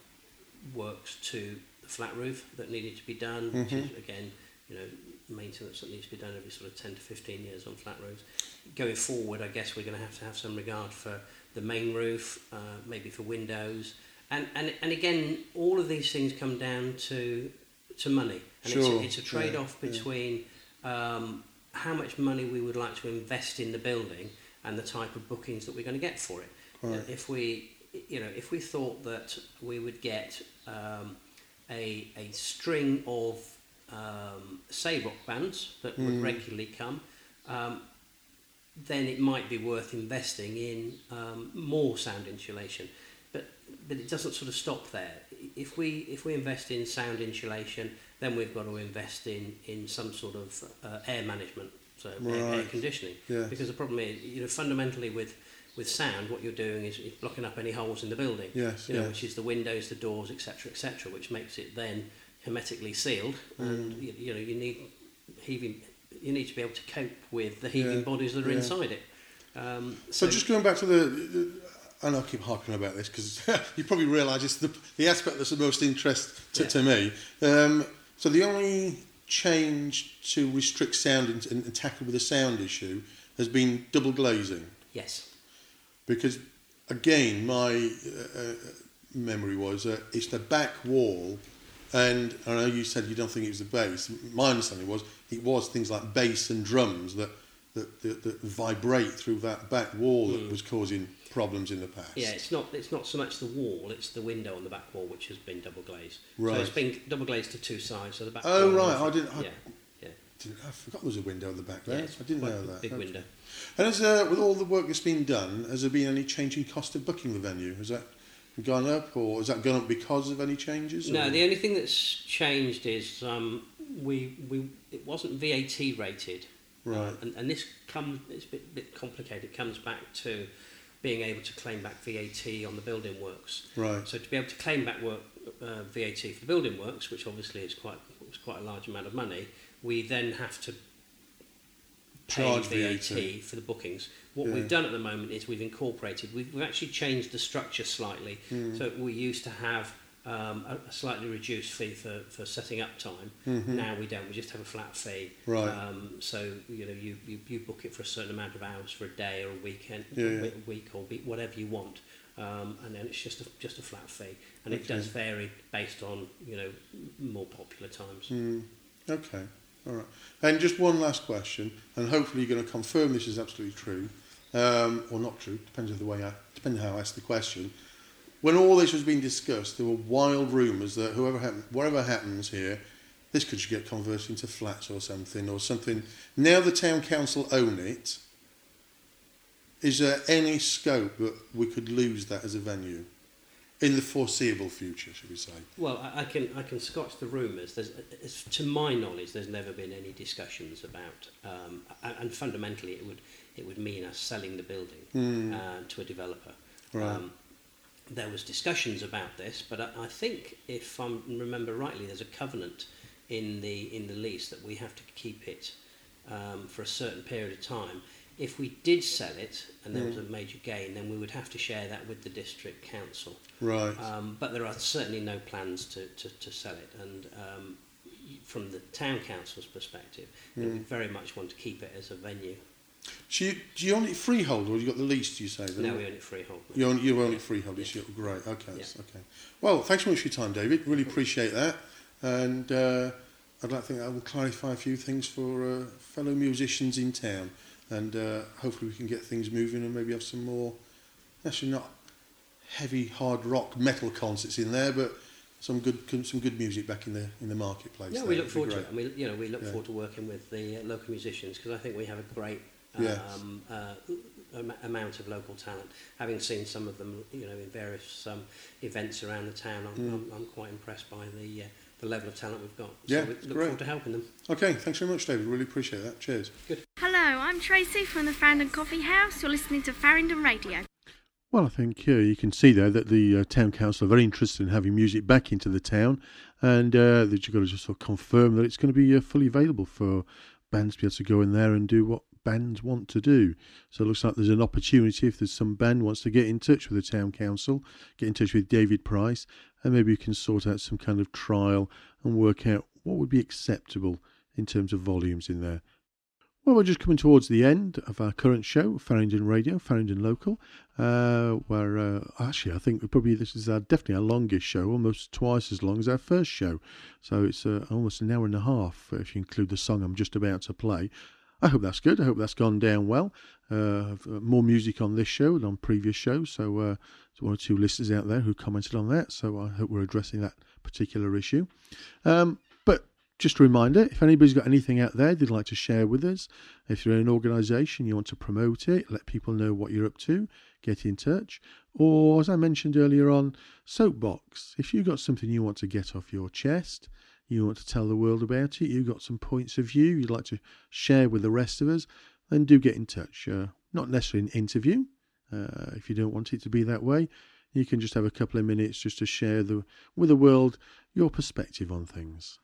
works to the flat roof that needed to be done, which Mhm. is again, you know, maintenance that needs to be done every sort of ten to fifteen years on flat roofs. Going forward, I guess we're going to have to have some regard for the main roof, uh, maybe for windows, and, and and again, all of these things come down to to money, and Sure, it's, a, it's a trade-off yeah, yeah. between um, how much money we would like to invest in the building and the type of bookings that we're going to get for it. Right. If we, you know, if we thought that we would get um, a a string of um, say rock bands that would Mm. regularly come, um, then it might be worth investing in um, more sound insulation. But but it doesn't sort of stop there. If we if we invest in sound insulation, then we've got to invest in, in some sort of uh, air management, so air, air Right. conditioning. Yes. Because the problem is, you know, fundamentally with with sound, what you're doing is, is blocking up any holes in the building. Yes, You know, yes. which is the windows, the doors, et cetera, et cetera, which makes it then hermetically sealed, and Mm. you, you know you need heaving. You need to be able to cope with the heaving Yeah, bodies that are yeah. inside it. Um, So, just going back to the, the and I'll keep harping about this because you probably realise it's the, the aspect that's of most interest to, Yeah. to me. Um, so the only change to restrict sound and, and tackle with the sound issue has been double glazing. yes, Because again, my uh, uh, memory was that it's the back wall, and I know you said you don't think it was the bass. My understanding was it was things like bass and drums that that, that, that vibrate through that back wall that Mm. was causing problems in the past. yeah. It's not it's not so much the wall; it's the window on the back wall which has been double glazed. Right. So it's been double glazed to two sides. So the back. Oh, wall right, is- I didn't- I- yeah, yeah. Didn't- I forgot there was a window at the back there. Yeah, it's I didn't quite know a that. big Okay. window. And has, uh, with all the work that's been done, has there been any change in cost of booking the venue? Has that gone up, or has that gone up because of any changes? No, or? the only thing that's changed is um, we we it wasn't V A T rated. Right. Uh, and, and this comes, it's a bit, bit complicated. It comes back to being able to claim back V A T on the building works. Right. So to be able to claim back work, uh, V A T for the building works, which obviously is quite was quite a large amount of money, we then have to pay Charge V A T, V A T. for the bookings. What Yeah. we've done at the moment is we've incorporated, we've, we've actually changed the structure slightly. Mm. So we used to have um, a, a slightly reduced fee for, for setting up time. Mhm. Now we don't. We just have a flat fee. Right. Um, so you know, you, you, you book it for a certain amount of hours for a day or a weekend, Yeah, yeah. a week or week, whatever you want, um, and then it's just a, just a flat fee, and it Okay. does vary based on you know more popular times. Mm. Okay. All right. And just one last question, and hopefully you're going to confirm this is absolutely true, um, or not true. Depends on the way I, depending how I ask the question. When all this was being discussed, there were wild rumours that whoever happen, whatever happens here, this could get converted into flats or something, or something. Now the town council own it. Is there any scope that we could lose that as a venue in the foreseeable future, should we say? Well, I, I can I can scotch the rumours. There's, as, to my knowledge, there's never been any discussions about, um, and, and fundamentally, it would it would mean us selling the building Mm. uh, to a developer. Right. Um, there was discussions about this, but I, I think if I remember rightly, there's a covenant in the in the lease that we have to keep it um, for a certain period of time. If we did sell it and there Mm. was a major gain, then we would have to share that with the district council. Right. Um, but there are certainly no plans to, to, to sell it. And um, from the town council's perspective, Mm. we very much want to keep it as a venue. So you, do you own it freehold, or you got the lease? Do you say? No, we own it freehold. You own, you own it freehold. It's great. Okay, that's okay. Well, thanks very much for your time, David. Really appreciate that. And uh, I'd like to think I will clarify a few things for uh, fellow musicians in town, and uh, hopefully we can get things moving and maybe have some more, actually not heavy hard rock metal concerts in there, but some good some good music back in the in the marketplace. Yeah, there. we look It'd be forward to great. it, and we you know we look Yeah. forward to working with the uh, local musicians, because I think we have a great Yes. um, uh, am- amount of local talent. Having seen some of them, you know, in various um, events around the town, I'm, Mm. I'm, I'm quite impressed by the uh, the level of talent we've got. Yeah, so we look great. forward to helping them. Okay, thanks very much, David. Really appreciate that. Cheers. Good. Hello, I'm Tracy from the Farringdon Coffee House. You're listening to Farringdon Radio. Well, I think uh, you can see there that the uh, town council are very interested in having music back into the town, and uh, that you've got to just sort of confirm that it's going to be uh, fully available for bands to be able to go in there and do what bands want to do. So it looks like there's an opportunity if there's some band wants to get in touch with the town council, get in touch with David Price, and maybe you can sort out some kind of trial and work out what would be acceptable in terms of volumes in there. Well, we're just coming towards the end of our current show, Farringdon Radio, Farringdon Local, uh, where uh, actually I think probably this is our, definitely our longest show, almost twice as long as our first show. So it's uh, almost an hour and a half if you include the song I'm just about to play. I hope that's good. I hope that's gone down well. Uh, more music on this show than on previous shows. So uh, there's one or two listeners out there who commented on that. So I hope we're addressing that particular issue. Um, but just a reminder, if anybody's got anything out there they'd like to share with us, if you're in an organisation, you want to promote it, let people know what you're up to, get in touch. Or, as I mentioned earlier on, Soapbox. If you've got something you want to get off your chest, you want to tell the world about it, you've got some points of view you'd like to share with the rest of us, then do get in touch. Uh, not necessarily an interview. Uh, if you don't want it to be that way, you can just have a couple of minutes just to share the, with the world your perspective on things.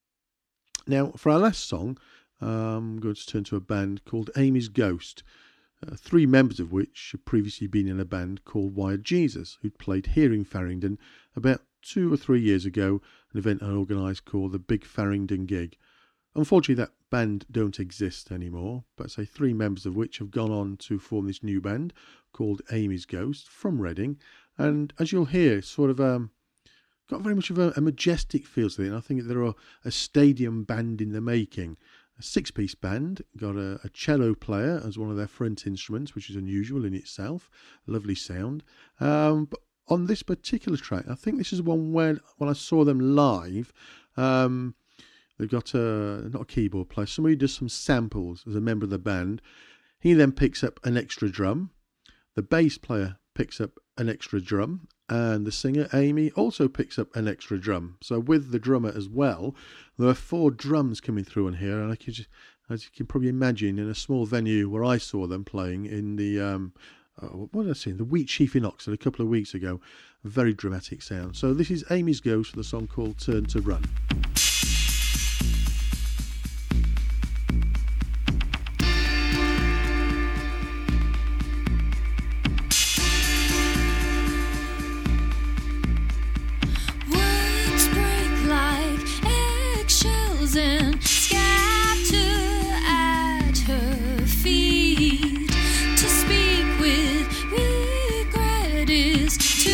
Now, for our last song, um, I'm going to turn to a band called Amy's Ghost, uh, three members of which had previously been in a band called Wired Jesus, who'd played here in Farringdon about two or three years ago, an event I organised called the Big Farringdon Gig. Unfortunately, that band don't exist anymore, but say three members of which have gone on to form this new band called Amy's Ghost from Reading, and as you'll hear, it's sort of um, got very much of a, a majestic feel to it, and I think they're a, a stadium band in the making. A six-piece band, got a, a cello player as one of their front instruments, which is unusual in itself, lovely sound. Um, but on this particular track, I think this is one where, when I saw them live, um, they've got a, not a keyboard player, somebody does some samples as a member of the band. He then picks up an extra drum. The bass player picks up an extra drum, and the singer, Amy, also picks up an extra drum. So with the drummer as well, there are four drums coming through on here, and I could just, as you can probably imagine, in a small venue where I saw them playing in the, um, uh, what did I say, the Wheat Chief in Oxford a couple of weeks ago. A very dramatic sound. So this is Amy's Ghost with a song called Turn to Run. And scatter at her feet. To speak with regret is to